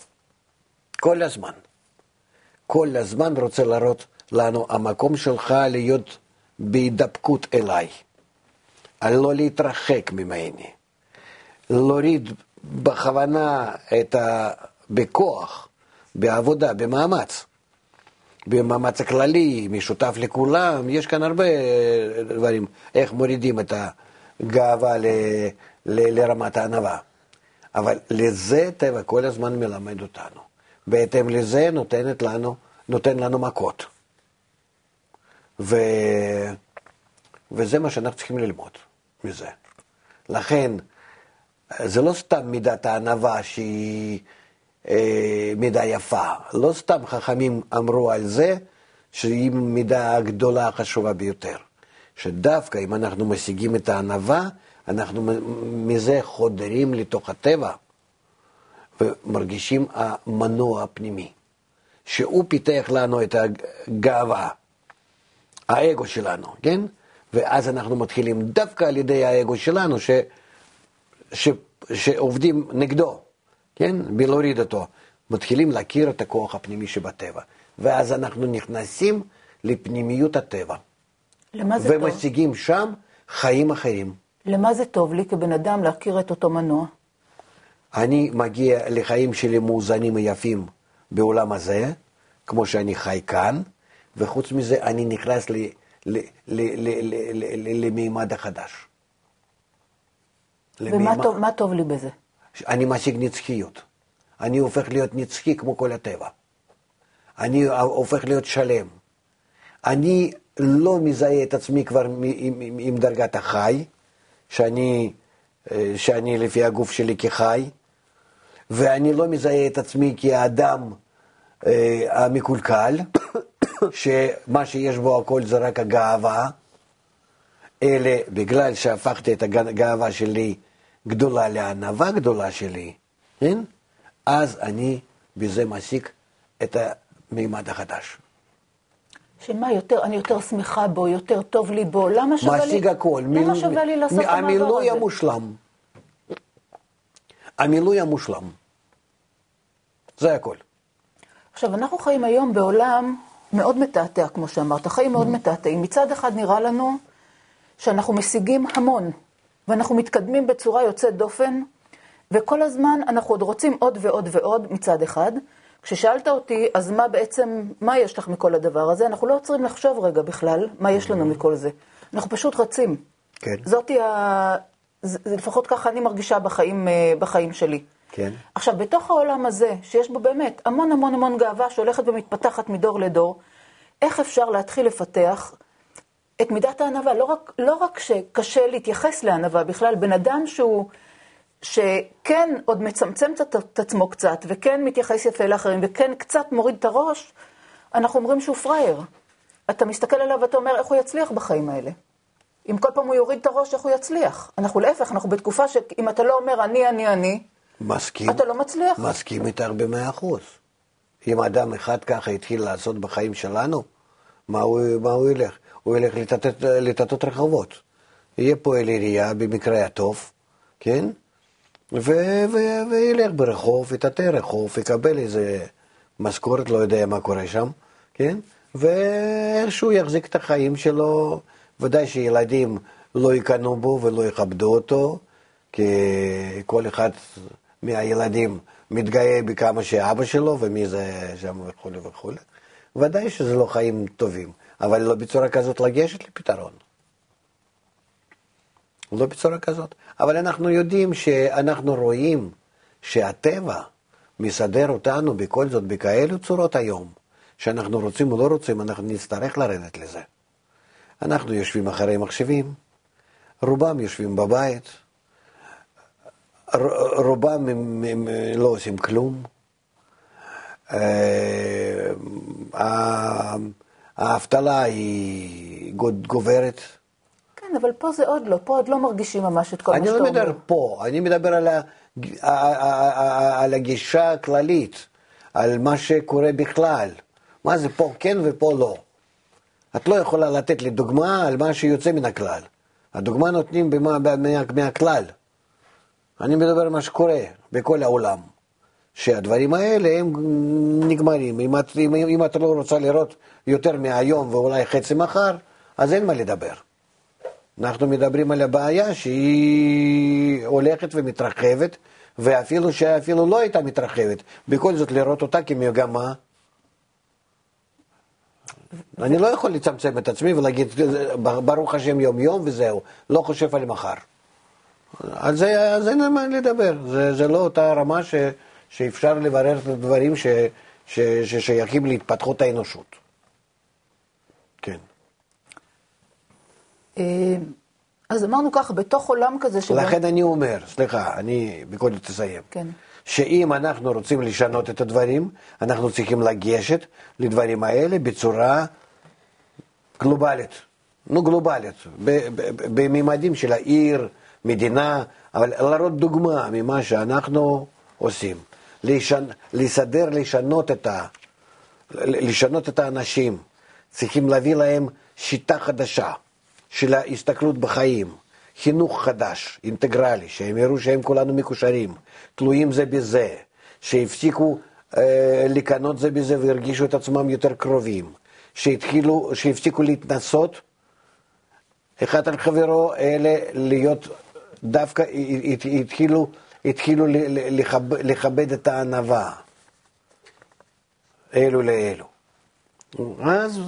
כל הזמן. כל הזמן רוצה להראות לנו, המקום שלך להיות בהידבקות אליי. על לא להתרחק ממני. להוריד בכוונה את ה... בכוח, בעבודה, במאמץ. במאמץ הכללי, משותף לכולם, יש כאן הרבה דברים, איך מורידים את הגאווה ל... ל... לרמת הענווה. אבל לזה טבע כל הזמן מלמד אותנו. בהתאם לזה נותנת לנו, נותן לנו מכות. ו... וזה מה שאנחנו צריכים ללמוד מזה. לכן, זה לא סתם מידת הענווה שהיא אה, מידה יפה. לא סתם חכמים אמרו על זה שהיא מידה הגדולה החשובה ביותר. שדווקא אם אנחנו משיגים את הענווה, אנחנו מזה חודרים לתוך הטבע ומרגישים המנוע הפנימי שהוא פיתח לנו את הגאווה, האגו שלנו, כן? ואז אנחנו מתחילים דווקא על ידי האגו שלנו, ש, ש, שעובדים נגדו, כן? בלהוריד אותו. מתחילים להכיר את הכוח הפנימי שבטבע. ואז אנחנו נכנסים לפנימיות הטבע. למה זה טוב? ומשיגים שם חיים אחרים. למה זה טוב לי כבן אדם להכיר את אותו מנוע? אני מגיע לחיים שלי מאוזנים ויפים בעולם הזה, כמו שאני חי כאן, וחוץ מזה אני נכנס ל, ל, ל, ל, ל, ל, למימד החדש. ומה למימד... טוב, מה טוב לי בזה? אני משיג נצחיות. אני הופך להיות נצחי כמו כל הטבע. אני הופך להיות שלם. אני לא מזהה את עצמי כבר עם, עם, עם דרגת החי, שאני, שאני לפי הגוף שלי כחי, ואני לא מזהה את עצמי כאדם אה, המקולקל, שמה שיש בו הכל זה רק הגאווה, אלא בגלל שהפכתי את הגאווה שלי גדולה לענווה גדולה שלי, כן? אז אני בזה משיג את המימד החדש. שמה יותר, אני יותר שמחה בו, יותר טוב לי בו, למה שווה לי? משיג הכל. למה מיל... שווה לי לעשות את המעבר הזה? המילוי המושלם. המילוי המושלם. זה הכל. עכשיו, אנחנו חיים היום בעולם מאוד מתעתע, כמו שאמרת, חיים מאוד מתעתעים. מצד אחד נראה לנו שאנחנו משיגים המון, ואנחנו מתקדמים בצורה יוצאת דופן, וכל הזמן אנחנו עוד רוצים עוד ועוד ועוד מצד אחד. כששאלת אותי, אז מה בעצם, מה יש לך מכל הדבר הזה? אנחנו לא עוצרים לחשוב רגע בכלל, מה יש לנו מכל זה. אנחנו פשוט רצים. כן. זאתי ה... זה, לפחות ככה אני מרגישה בחיים, בחיים שלי. כן. עכשיו, בתוך העולם הזה, שיש בו באמת המון המון המון גאווה שהולכת ומתפתחת מדור לדור, איך אפשר להתחיל לפתח את מידת הענווה? לא רק, לא רק שקשה להתייחס לענווה בכלל, בן אדם שהוא, שכן עוד מצמצם את עצמו קצת, וכן מתייחס יפה לאחרים, וכן קצת מוריד את הראש, אנחנו אומרים שהוא פרייר. אתה מסתכל עליו ואתה אומר, איך הוא יצליח בחיים האלה? אם כל פעם הוא יוריד את הראש, איך הוא יצליח? אנחנו להפך, אנחנו בתקופה שאם אתה לא אומר אני, אני, אני, מסכים, אתה לא מצליח. מסכים איתך במאה אחוז. אם אדם אחד ככה התחיל לעשות בחיים שלנו, מה הוא, מה הוא ילך? הוא ילך לטטט, לטטט רחובות. יהיה פועל עירייה במקרה הטוב, כן? ו- ו- וילך ברחוב, יטטט רחוב, יקבל איזה משכורת, לא יודע מה קורה שם, כן? ואיכשהו יחזיק את החיים שלו, ודאי שילדים לא יקנו בו ולא יכבדו אותו, כי כל אחד מהילדים מתגאה בכמה שאבא שלו ומי זה שם וכו' וכו'. ודאי שזה לא חיים טובים, אבל לא בצורה כזאת לגשת לפתרון. לא בצורה כזאת. אבל אנחנו יודעים שאנחנו רואים שהטבע מסדר אותנו בכל זאת בכאלו צורות היום, שאנחנו רוצים או לא רוצים, אנחנו נצטרך לרדת לזה. אנחנו יושבים אחרי מחשבים, רובם יושבים בבית, רובם הם, הם לא עושים כלום. האבטלה היא גוברת. כן, אבל פה זה עוד לא, פה עוד לא מרגישים ממש את כל מה שאתה אומר. אני לא מדבר פה, אני מדבר על, ה, על הגישה הכללית, על מה שקורה בכלל. מה זה פה כן ופה לא. את לא יכולה לתת לי דוגמה על מה שיוצא מן הכלל. הדוגמה נותנים במה, מה, מהכלל. אני מדבר על מה שקורה בכל העולם. שהדברים האלה הם נגמרים. אם את, אם, אם את לא רוצה לראות יותר מהיום ואולי חצי מחר, אז אין מה לדבר. אנחנו מדברים על הבעיה שהיא הולכת ומתרחבת, ואפילו שאפילו לא הייתה מתרחבת, בכל זאת לראות אותה כמגמה. אני לא יכול לצמצם את עצמי ולהגיד, ברוך השם יום יום וזהו, לא חושב על מחר. על זה, אז אין מה לדבר. זה, זה לא אותה רמה ש, שאפשר לברר את הדברים ש, ש, ששייכים להתפתחות האנושות. כן. אז אמרנו ככה, בתוך עולם כזה שבא... לכן אני אומר, סליחה, אני בכל זאת תסיים. כן. שאם אנחנו רוצים לשנות את הדברים, אנחנו צריכים לגשת לדברים האלה בצורה גלובלית. נו, גלובלית. בממדים של העיר, מדינה, אבל לראות דוגמה ממה שאנחנו עושים. לשנ... לסדר, לשנות את, ה... לשנות את האנשים, צריכים להביא להם שיטה חדשה של ההסתכלות בחיים, חינוך חדש, אינטגרלי, שהם יראו שהם כולנו מקושרים, תלויים זה בזה, שהפסיקו אה, לקנות זה בזה והרגישו את עצמם יותר קרובים, שהתחילו, שהפסיקו להתנסות אחד על חברו, אלה להיות דווקא, התחילו, התחילו לכבד, לכבד את הענווה, אלו לאלו. אז,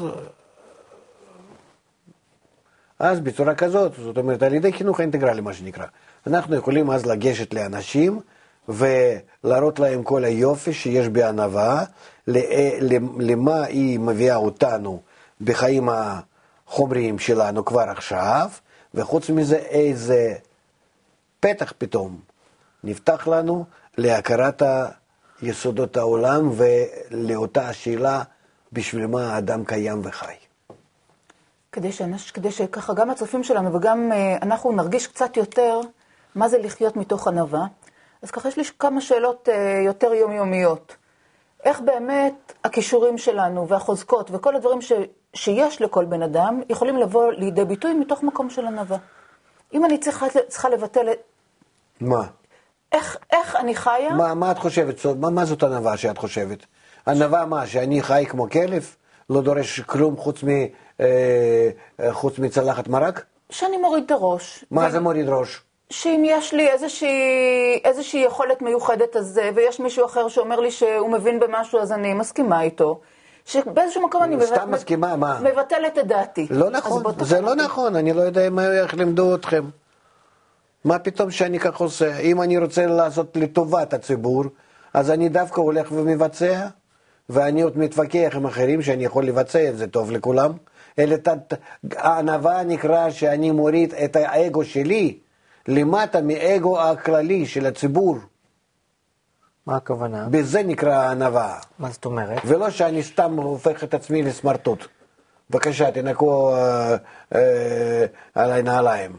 אז בצורה כזאת, זאת אומרת, על ידי חינוך האינטגרלי, מה שנקרא, אנחנו יכולים אז לגשת לאנשים ולהראות להם כל היופי שיש בענווה, למה היא מביאה אותנו בחיים החומריים שלנו כבר עכשיו, וחוץ מזה איזה פתח פתאום נפתח לנו להכרת יסודות העולם ולאותה השאלה בשביל מה האדם קיים וחי. כדי, שאנש, כדי שככה גם הצופים שלנו וגם uh, אנחנו נרגיש קצת יותר מה זה לחיות מתוך ענווה, אז ככה יש לי כמה שאלות uh, יותר יומיומיות. איך באמת הכישורים שלנו והחוזקות וכל הדברים ש, שיש לכל בן אדם יכולים לבוא לידי ביטוי מתוך מקום של ענווה? אם אני צריכה, צריכה לבטל... מה? איך, איך אני חיה? מה, מה את חושבת? מה, מה זאת ענווה שאת חושבת? ענווה מה? שאני חי כמו כלב? לא דורש כלום חוץ, מ, אה, חוץ מצלחת מרק? שאני מוריד את הראש. מה ו... זה מוריד ראש? שאם יש לי איזושהי, איזושהי יכולת מיוחדת הזה, ויש מישהו אחר שאומר לי שהוא מבין במשהו, אז אני מסכימה איתו. שבאיזשהו מקום אני סתם מבט... מסכימה, מה? מבטלת את דעתי. לא נכון, זה לא נכון, אני לא יודע איך לימדו אתכם. מה פתאום שאני כך עושה? אם אני רוצה לעשות לטובת הציבור, אז אני דווקא הולך ומבצע, ואני עוד מתווכח עם אחרים שאני יכול לבצע את זה טוב לכולם. אלא הענווה נקרא שאני מוריד את האגו שלי למטה מאגו הכללי של הציבור. מה הכוונה? בזה נקרא הענווה. מה זאת אומרת? ולא שאני סתם הופך את עצמי לסמרטוט. בבקשה, תנקו אה, אה, עליי נעליים.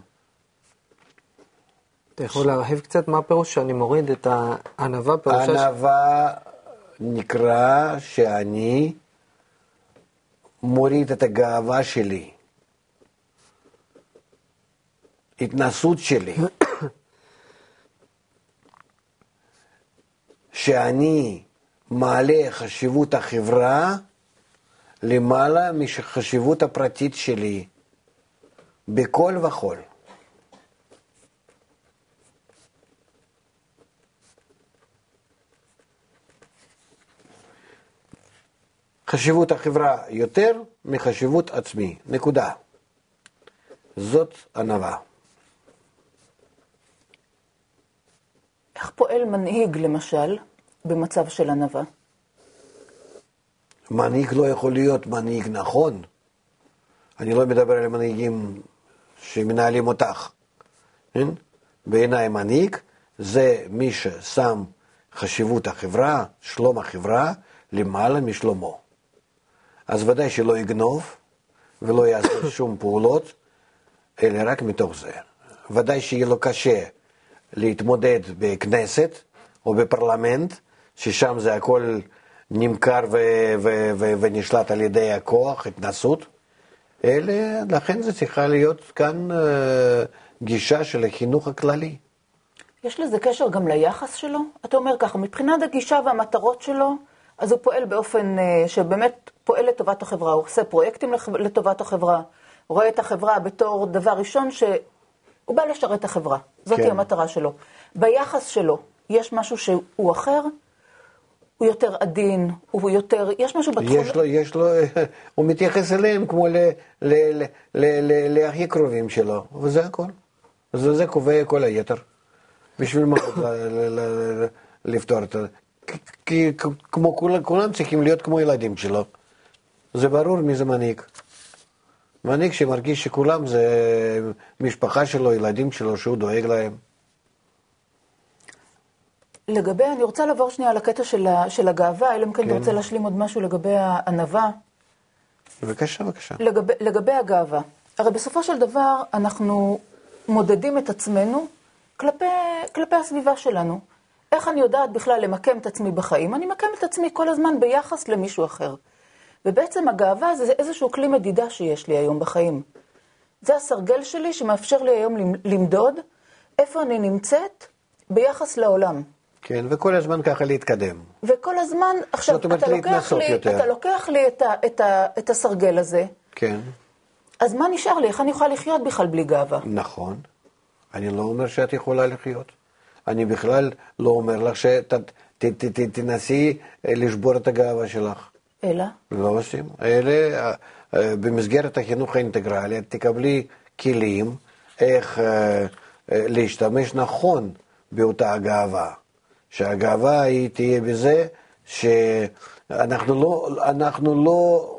אתה יכול להרחיב קצת מה הפירוש שאני מוריד את הענווה? הענווה נקרא שאני מוריד את הגאווה שלי, התנסות שלי, שאני מעלה חשיבות החברה למעלה מחשיבות הפרטית שלי, בכל וכל. חשיבות החברה יותר מחשיבות עצמי, נקודה. זאת ענווה. איך פועל מנהיג, למשל, במצב של ענווה? מנהיג לא יכול להיות מנהיג נכון. אני לא מדבר על מנהיגים שמנהלים אותך. כן? בעיניי מנהיג זה מי ששם חשיבות החברה, שלום החברה, למעלה משלומו. אז ודאי שלא יגנוב ולא יעשה שום פעולות, אלא רק מתוך זה. ודאי שיהיה לו קשה להתמודד בכנסת או בפרלמנט, ששם זה הכל נמכר ו- ו- ו- ונשלט על ידי הכוח, התנסות, אלא לכן זה צריכה להיות כאן uh, גישה של החינוך הכללי. יש לזה קשר גם ליחס שלו? אתה אומר ככה, מבחינת הגישה והמטרות שלו, אז הוא פועל באופן uh, שבאמת פועל לטובת החברה, הוא עושה פרויקטים לטובת החברה, רואה את החברה בתור דבר ראשון שהוא בא לשרת את החברה, זאת כן. היא המטרה שלו. ביחס שלו יש משהו שהוא אחר, הוא יותר עדין, הוא יותר, יש משהו בתחום... יש לו, יש לו, הוא מתייחס אליהם כמו ל, ל, ל, ל, ל, להכי קרובים שלו, וזה הכל. זה, זה קובע כל היתר. בשביל מה לפתור את זה? כי כמו כולם, כולם צריכים להיות כמו ילדים שלו. זה ברור מי זה מנהיג. מנהיג שמרגיש שכולם זה משפחה שלו, ילדים שלו, שהוא דואג להם. לגבי, אני רוצה לעבור שנייה על הקטע של, של הגאווה, אלא אם כן אתה רוצה להשלים עוד משהו לגבי הענווה. בבקשה, בבקשה. לגבי, לגבי הגאווה. הרי בסופו של דבר אנחנו מודדים את עצמנו כלפי, כלפי הסביבה שלנו. איך אני יודעת בכלל למקם את עצמי בחיים? אני מקם את עצמי כל הזמן ביחס למישהו אחר. ובעצם הגאווה זה איזשהו כלי מדידה שיש לי היום בחיים. זה הסרגל שלי שמאפשר לי היום למדוד איפה אני נמצאת ביחס לעולם. כן, וכל הזמן ככה להתקדם. וכל הזמן, עכשיו, זאת אומרת, אתה לוקח לי, יותר. אתה לוקח לי את, ה, את, ה, את הסרגל הזה, כן. אז מה נשאר לי? איך אני יכולה לחיות בכלל בלי גאווה? נכון. אני לא אומר שאת יכולה לחיות. אני בכלל לא אומר לך שתנסי לשבור את הגאווה שלך. אלא? לא עושים. אלה, במסגרת החינוך האינטגרלי, את תקבלי כלים איך להשתמש נכון באותה הגאווה. שהגאווה היא תהיה בזה שאנחנו לא, אנחנו לא,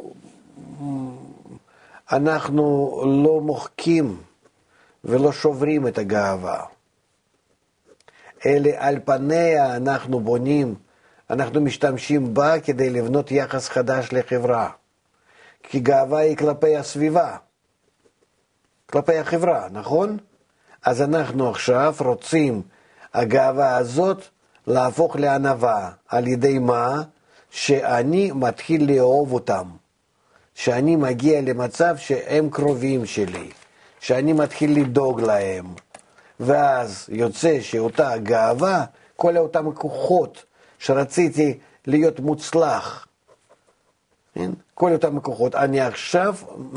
אנחנו לא מוחקים ולא שוברים את הגאווה. אלה על פניה אנחנו בונים, אנחנו משתמשים בה כדי לבנות יחס חדש לחברה. כי גאווה היא כלפי הסביבה, כלפי החברה, נכון? אז אנחנו עכשיו רוצים הגאווה הזאת להפוך לענווה. על ידי מה? שאני מתחיל לאהוב אותם. שאני מגיע למצב שהם קרובים שלי. שאני מתחיל לדאוג להם. ואז יוצא שאותה גאווה, כל אותם כוחות שרציתי להיות מוצלח, כל אותם כוחות, אני עכשיו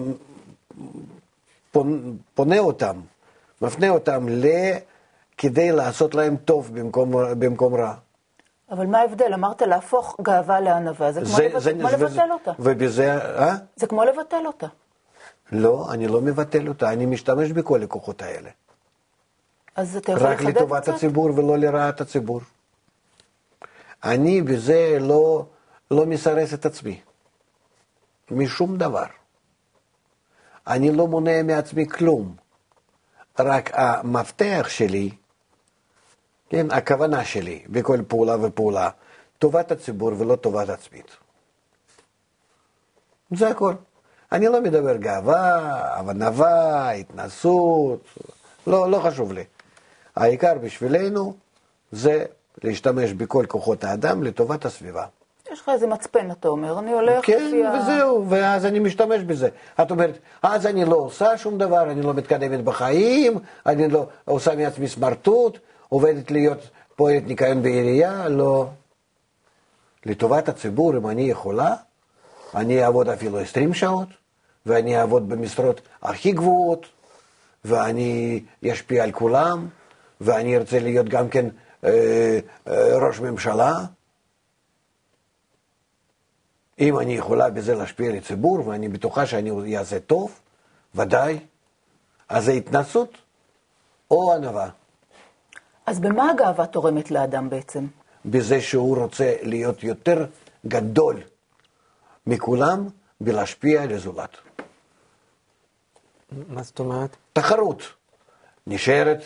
פונה אותם, מפנה אותם ל... כדי לעשות להם טוב במקום, במקום רע. אבל מה ההבדל? אמרת להפוך גאווה לענווה, זה כמו, זה, לבט... זה, כמו זה, לבטל אותה. ובזה, אה? זה כמו לבטל אותה. לא, אני לא מבטל אותה, אני משתמש בכל הכוחות האלה. אז אתה יכול רק לטובת קצת? הציבור ולא לרעת הציבור. אני בזה לא, לא מסרס את עצמי. משום דבר. אני לא מונע מעצמי כלום. רק המפתח שלי, כן, הכוונה שלי בכל פעולה ופעולה, טובת הציבור ולא טובת עצמית. זה הכל. אני לא מדבר גאווה, ענווה, התנסות, לא, לא חשוב לי. העיקר בשבילנו זה להשתמש בכל כוחות האדם לטובת הסביבה. יש לך איזה מצפן, אתה אומר, אני הולך כן, לפי ה... וזהו, ואז אני משתמש בזה. את אומרת, אז אני לא עושה שום דבר, אני לא מתקדמת בחיים, אני לא עושה מעצמי סמרטוט, עובדת להיות פועלת ניקיון בעירייה, לא. לטובת הציבור, אם אני יכולה, אני אעבוד אפילו עשרים שעות, ואני אעבוד במשרות הכי גבוהות, ואני אשפיע על כולם, ואני ארצה להיות גם כן אה, אה, ראש ממשלה. אם אני יכולה בזה להשפיע לציבור, ואני בטוחה שאני אעשה טוב, ודאי, אז זה התנסות או ענווה. אז במה הגאווה תורמת לאדם בעצם? בזה שהוא רוצה להיות יותר גדול מכולם, בלהשפיע לזולת. מה זאת אומרת? תחרות. נשארת.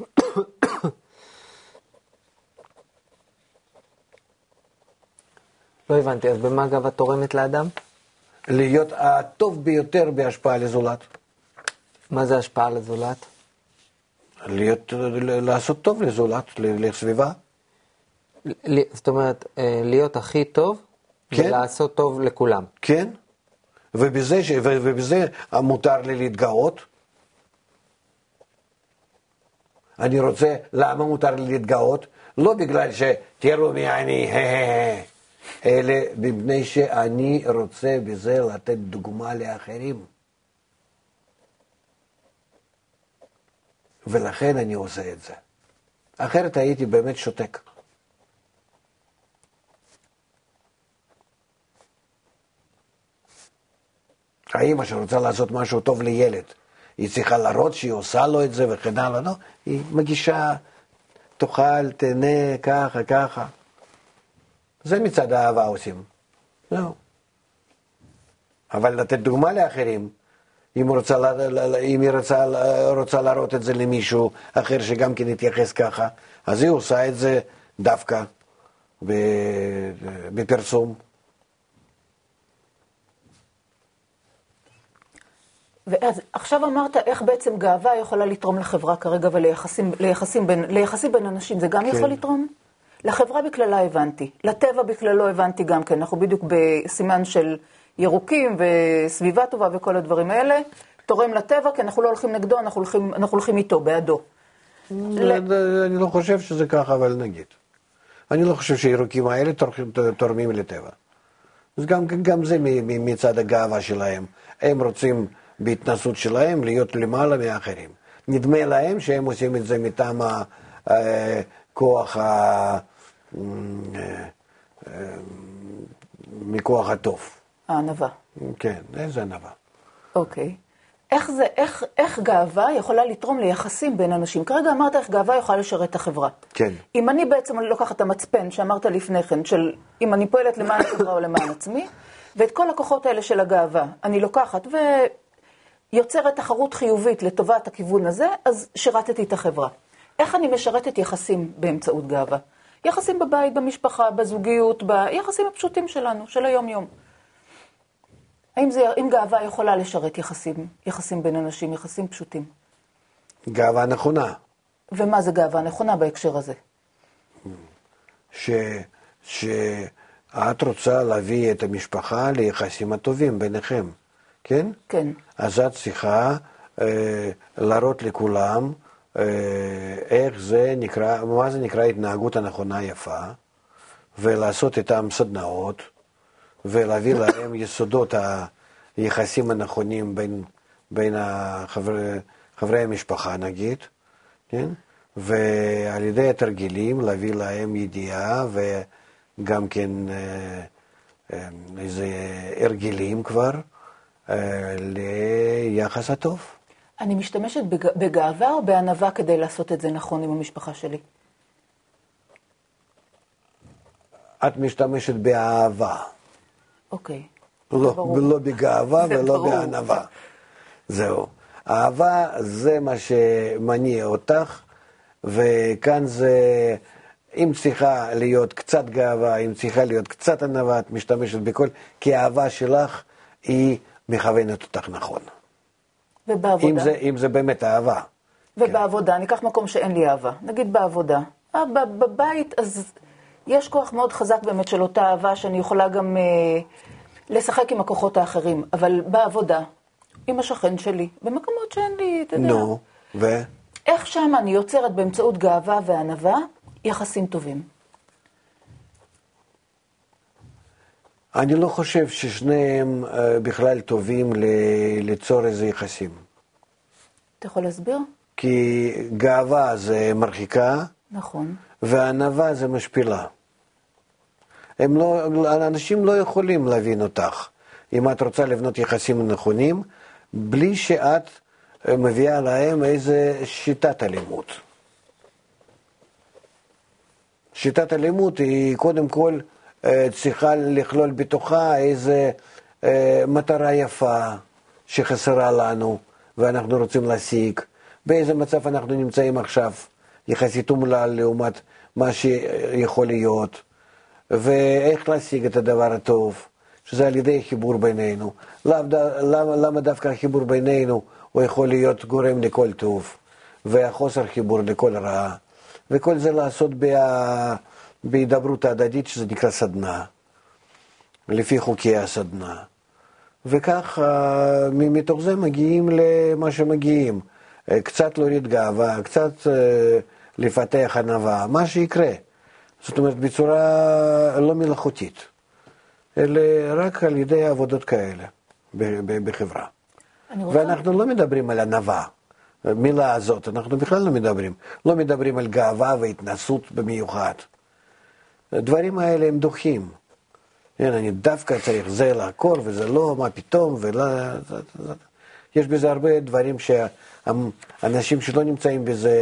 לא הבנתי, אז במה הגאווה תורמת לאדם? להיות הטוב ביותר בהשפעה לזולת. מה זה השפעה לזולת? להיות, לעשות טוב לזולת, לסביבה. זאת אומרת, להיות הכי טוב, כן? ולעשות טוב לכולם. כן, ובזה, ובזה מותר לי להתגאות. אני רוצה, למה מותר לי להתגאות? לא בגלל שתראו מי אני, אלא מפני שאני רוצה בזה לתת דוגמה לאחרים. ולכן אני עושה את זה. אחרת הייתי באמת שותק. האמא שרוצה לעשות משהו טוב לילד, היא צריכה להראות שהיא עושה לו את זה וכן הלאה, לא? היא מגישה, תאכל, תהנה, ככה, ככה. זה מצד האהבה עושים. לא. אבל לתת דוגמה לאחרים, אם, רוצה, אם היא רוצה, רוצה להראות את זה למישהו אחר שגם כן יתייחס ככה, אז היא עושה את זה דווקא בפרסום. ואז עכשיו אמרת איך בעצם גאווה יכולה לתרום לחברה כרגע וליחסים ליחסים בין, ליחסים בין אנשים, זה גם כן. יכול לתרום? לחברה בכללה הבנתי, לטבע בכללו הבנתי גם כן, אנחנו בדיוק בסימן של ירוקים וסביבה טובה וכל הדברים האלה, תורם לטבע כי אנחנו לא הולכים נגדו, אנחנו הולכים, אנחנו הולכים איתו, בעדו. אני לא חושב שזה ככה, אבל נגיד. אני לא חושב שהירוקים האלה תורמים לטבע. אז גם, גם זה מצד הגאווה שלהם. הם רוצים בהתנסות שלהם להיות למעלה מאחרים. נדמה להם שהם עושים את זה מטעם הכוח, מכוח הטוב. הענווה. כן, איזה ענווה. אוקיי. איך זה, איך, איך גאווה יכולה לתרום ליחסים בין אנשים? כרגע אמרת איך גאווה יכולה לשרת את החברה. כן. אם אני בעצם לוקחת את המצפן שאמרת לפני כן, של אם אני פועלת למען החברה או למען עצמי, ואת כל הכוחות האלה של הגאווה, אני לוקחת ויוצרת תחרות חיובית לטובת הכיוון הזה, אז שרתתי את החברה. איך אני משרתת יחסים באמצעות גאווה? יחסים בבית, במשפחה, בזוגיות, ביחסים הפשוטים שלנו, של היום-יום. האם זה, אם גאווה יכולה לשרת יחסים, יחסים בין אנשים, יחסים פשוטים? גאווה נכונה. ומה זה גאווה נכונה בהקשר הזה? ש, שאת רוצה להביא את המשפחה ליחסים הטובים ביניכם, כן? כן. אז את צריכה אה, להראות לכולם אה, איך זה נקרא, מה זה נקרא התנהגות הנכונה יפה, ולעשות איתם סדנאות, ולהביא להם יסודות היחסים הנכונים בין, בין החברי, חברי המשפחה נגיד, כן? ועל ידי התרגילים להביא להם ידיעה וגם כן איזה הרגלים כבר ליחס הטוב. אני משתמשת בגאווה או בענווה כדי לעשות את זה נכון עם המשפחה שלי? את משתמשת באהבה. אוקיי. לא, לא בגאווה ולא בענווה. זהו. אהבה זה מה שמניע אותך, וכאן זה, אם צריכה להיות קצת גאווה, אם צריכה להיות קצת ענווה, את משתמשת בכל, כי האהבה שלך היא מכוונת אותך נכון. ובעבודה? אם זה, אם זה באמת אהבה. ובעבודה, כן. אני אקח מקום שאין לי אהבה. נגיד בעבודה. אה, בבית, אז יש כוח מאוד חזק באמת של אותה אהבה, שאני יכולה גם אה, לשחק עם הכוחות האחרים. אבל בעבודה, עם השכן שלי, במקומות שאין לי, אתה יודע. נו, ו? איך שם אני יוצרת באמצעות גאווה וענווה יחסים טובים? אני לא חושב ששניהם uh, בכלל טובים ל- ליצור איזה יחסים. אתה יכול להסביר? כי גאווה זה מרחיקה, נכון. וענווה זה משפילה. הם לא, אנשים לא יכולים להבין אותך. אם את רוצה לבנות יחסים נכונים, בלי שאת מביאה להם איזה שיטת אלימות. שיטת אלימות היא קודם כל צריכה לכלול בתוכה איזה מטרה יפה שחסרה לנו ואנחנו רוצים להשיג. באיזה מצב אנחנו נמצאים עכשיו, יחסית אומלל לעומת מה שיכול להיות, ואיך להשיג את הדבר הטוב, שזה על ידי חיבור בינינו. למה, למה דווקא החיבור בינינו הוא יכול להיות גורם לכל טוב, והחוסר חיבור לכל רע, וכל זה לעשות בה, בהידברות ההדדית, שזה נקרא סדנה, לפי חוקי הסדנה. וכך מתוך זה מגיעים למה שמגיעים. קצת להוריד גאווה, קצת לפתח ענווה, מה שיקרה. זאת אומרת, בצורה לא מלאכותית, אלא רק על ידי עבודות כאלה בחברה. רוצה... ואנחנו לא מדברים על ענווה, מילה הזאת, אנחנו בכלל לא מדברים. לא מדברים על גאווה והתנסות במיוחד. הדברים האלה הם דוחים. אני דווקא צריך זה לעקור וזה לא, מה פתאום, ולא... יש בזה הרבה דברים שאנשים שלא נמצאים בזה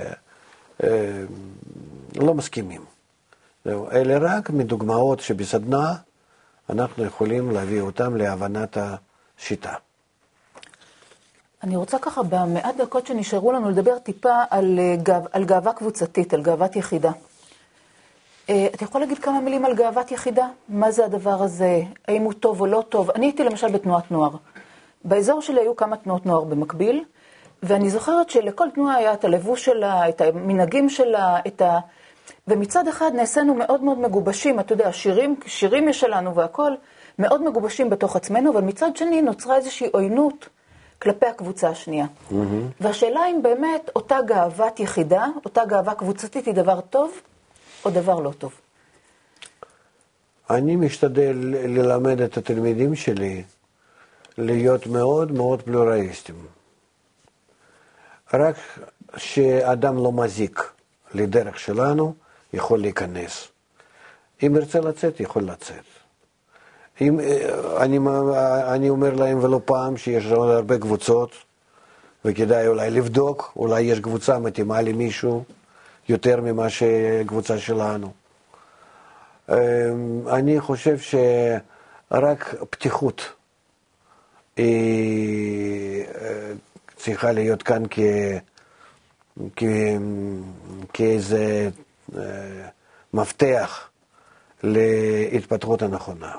לא מסכימים. אלה רק מדוגמאות שבסדנה אנחנו יכולים להביא אותם להבנת השיטה. אני רוצה ככה במעט דקות שנשארו לנו לדבר טיפה על, גאו, על גאווה קבוצתית, על גאוות יחידה. אתה יכול להגיד כמה מילים על גאוות יחידה? מה זה הדבר הזה? האם הוא טוב או לא טוב? אני הייתי למשל בתנועת נוער. באזור שלי היו כמה תנועות נוער במקביל, ואני זוכרת שלכל תנועה היה את הלבוש שלה, את המנהגים שלה, את, ה, ומצד אחד נעשינו מאוד מאוד מגובשים, אתה יודע, שירים, שירים יש שלנו והכל, מאוד מגובשים בתוך עצמנו, אבל מצד שני נוצרה איזושהי עוינות כלפי הקבוצה השנייה. Mm-hmm. והשאלה אם באמת אותה גאוות יחידה, אותה גאווה קבוצתית היא דבר טוב או דבר לא טוב. אני משתדל ללמד את התלמידים שלי להיות מאוד מאוד פלורליסטים. רק שאדם לא מזיק לדרך שלנו, יכול להיכנס. אם ירצה לצאת, יכול לצאת. אם, אני, אני אומר להם ולא פעם שיש הרבה קבוצות, וכדאי אולי לבדוק, אולי יש קבוצה מתאימה למישהו יותר ממה שקבוצה שלנו. אני חושב שרק פתיחות היא צריכה להיות כאן כ... כ... כאיזה מפתח להתפתחות הנכונה.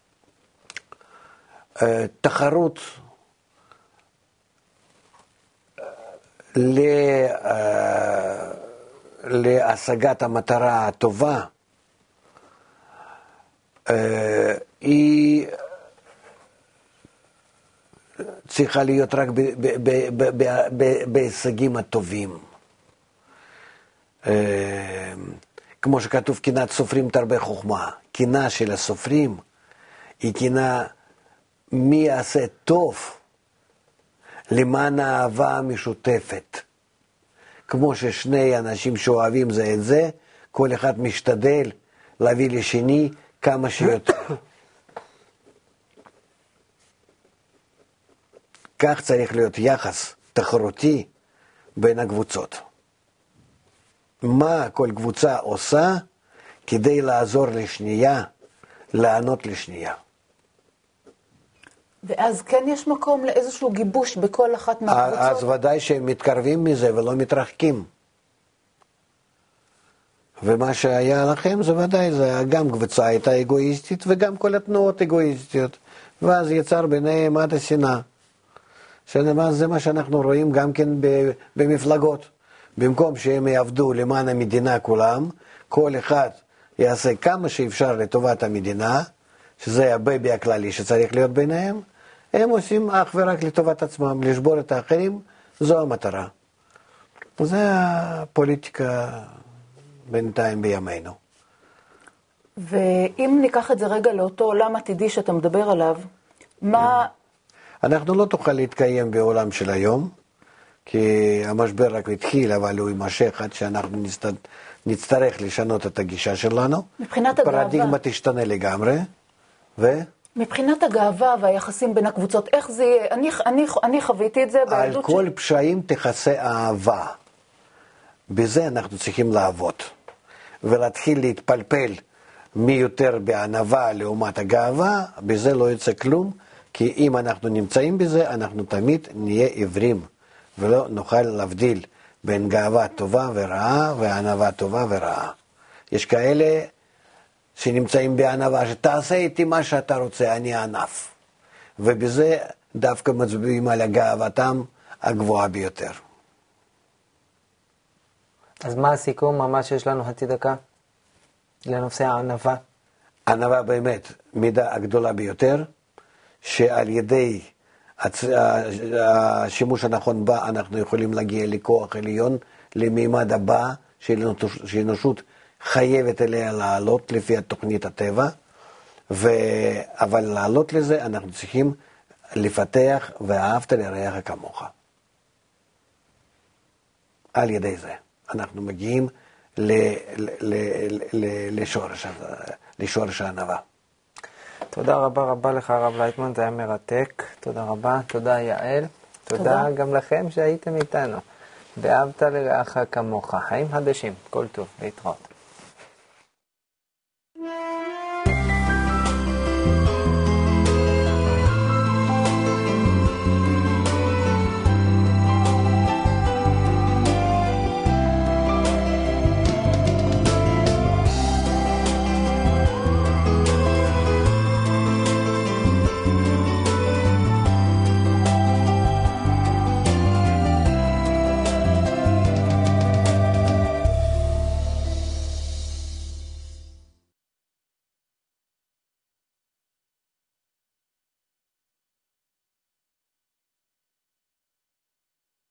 תחרות להשגת המטרה הטובה היא צריכה להיות רק בהישגים הטובים. כמו שכתוב, קנאת סופרים תרבה חוכמה. קנאה של הסופרים היא קנאה מי יעשה טוב למען האהבה המשותפת. כמו ששני אנשים שאוהבים זה את זה, כל אחד משתדל להביא לשני כמה שיותר. כך צריך להיות יחס תחרותי בין הקבוצות. מה כל קבוצה עושה כדי לעזור לשנייה, לענות לשנייה. ואז כן יש מקום לאיזשהו גיבוש בכל אחת מהקבוצות? אז ודאי שהם מתקרבים מזה ולא מתרחקים. ומה שהיה לכם זה ודאי, זה גם קבוצה הייתה אגואיסטית וגם כל התנועות אגואיסטיות. ואז יצר ביניהם עד השנאה. זה מה שאנחנו רואים גם כן במפלגות. במקום שהם יעבדו למען המדינה כולם, כל אחד יעשה כמה שאפשר לטובת המדינה, שזה הבייבי הכללי שצריך להיות ביניהם, הם עושים אך ורק לטובת עצמם, לשבור את האחרים, זו המטרה. זה הפוליטיקה בינתיים בימינו. ואם ניקח את זה רגע לאותו עולם עתידי שאתה מדבר עליו, מה... אנחנו לא תוכל להתקיים בעולם של היום, כי המשבר רק התחיל, אבל הוא יימשך עד שאנחנו נצטרך לשנות את הגישה שלנו. מבחינת הגאווה. פרדיגמה תשתנה לגמרי, ו... מבחינת הגאווה והיחסים בין הקבוצות, איך זה יהיה? אני, אני, אני חוויתי את זה על כל ש... פשעים תכסה אהבה. בזה אנחנו צריכים לעבוד. ולהתחיל להתפלפל מי יותר בענווה לעומת הגאווה, בזה לא יוצא כלום, כי אם אנחנו נמצאים בזה, אנחנו תמיד נהיה עיוורים, ולא נוכל להבדיל בין גאווה טובה ורעה, וענווה טובה ורעה. יש כאלה שנמצאים בענווה, שתעשה איתי מה שאתה רוצה, אני ענף. ובזה דווקא מצביעים על הגאוותם הגבוהה ביותר. אז מה הסיכום? ממש יש לנו חצי דקה לנושא הענווה. ענווה באמת מידה הגדולה ביותר, שעל ידי השימוש הנכון בה אנחנו יכולים להגיע לכוח עליון, למימד הבא שהאנושות חייבת אליה לעלות לפי התוכנית הטבע, ו... אבל לעלות לזה אנחנו צריכים לפתח ואהבת לרעך כמוך. על ידי זה אנחנו מגיעים ל... ל... ל... ל... לשורש, לשורש הענווה. תודה רבה רבה לך הרב לייטמן, זה היה מרתק. תודה רבה, תודה יעל. תודה, תודה. גם לכם שהייתם איתנו. ואהבת לרעך כמוך. חיים חדשים, כל טוב, להתראות.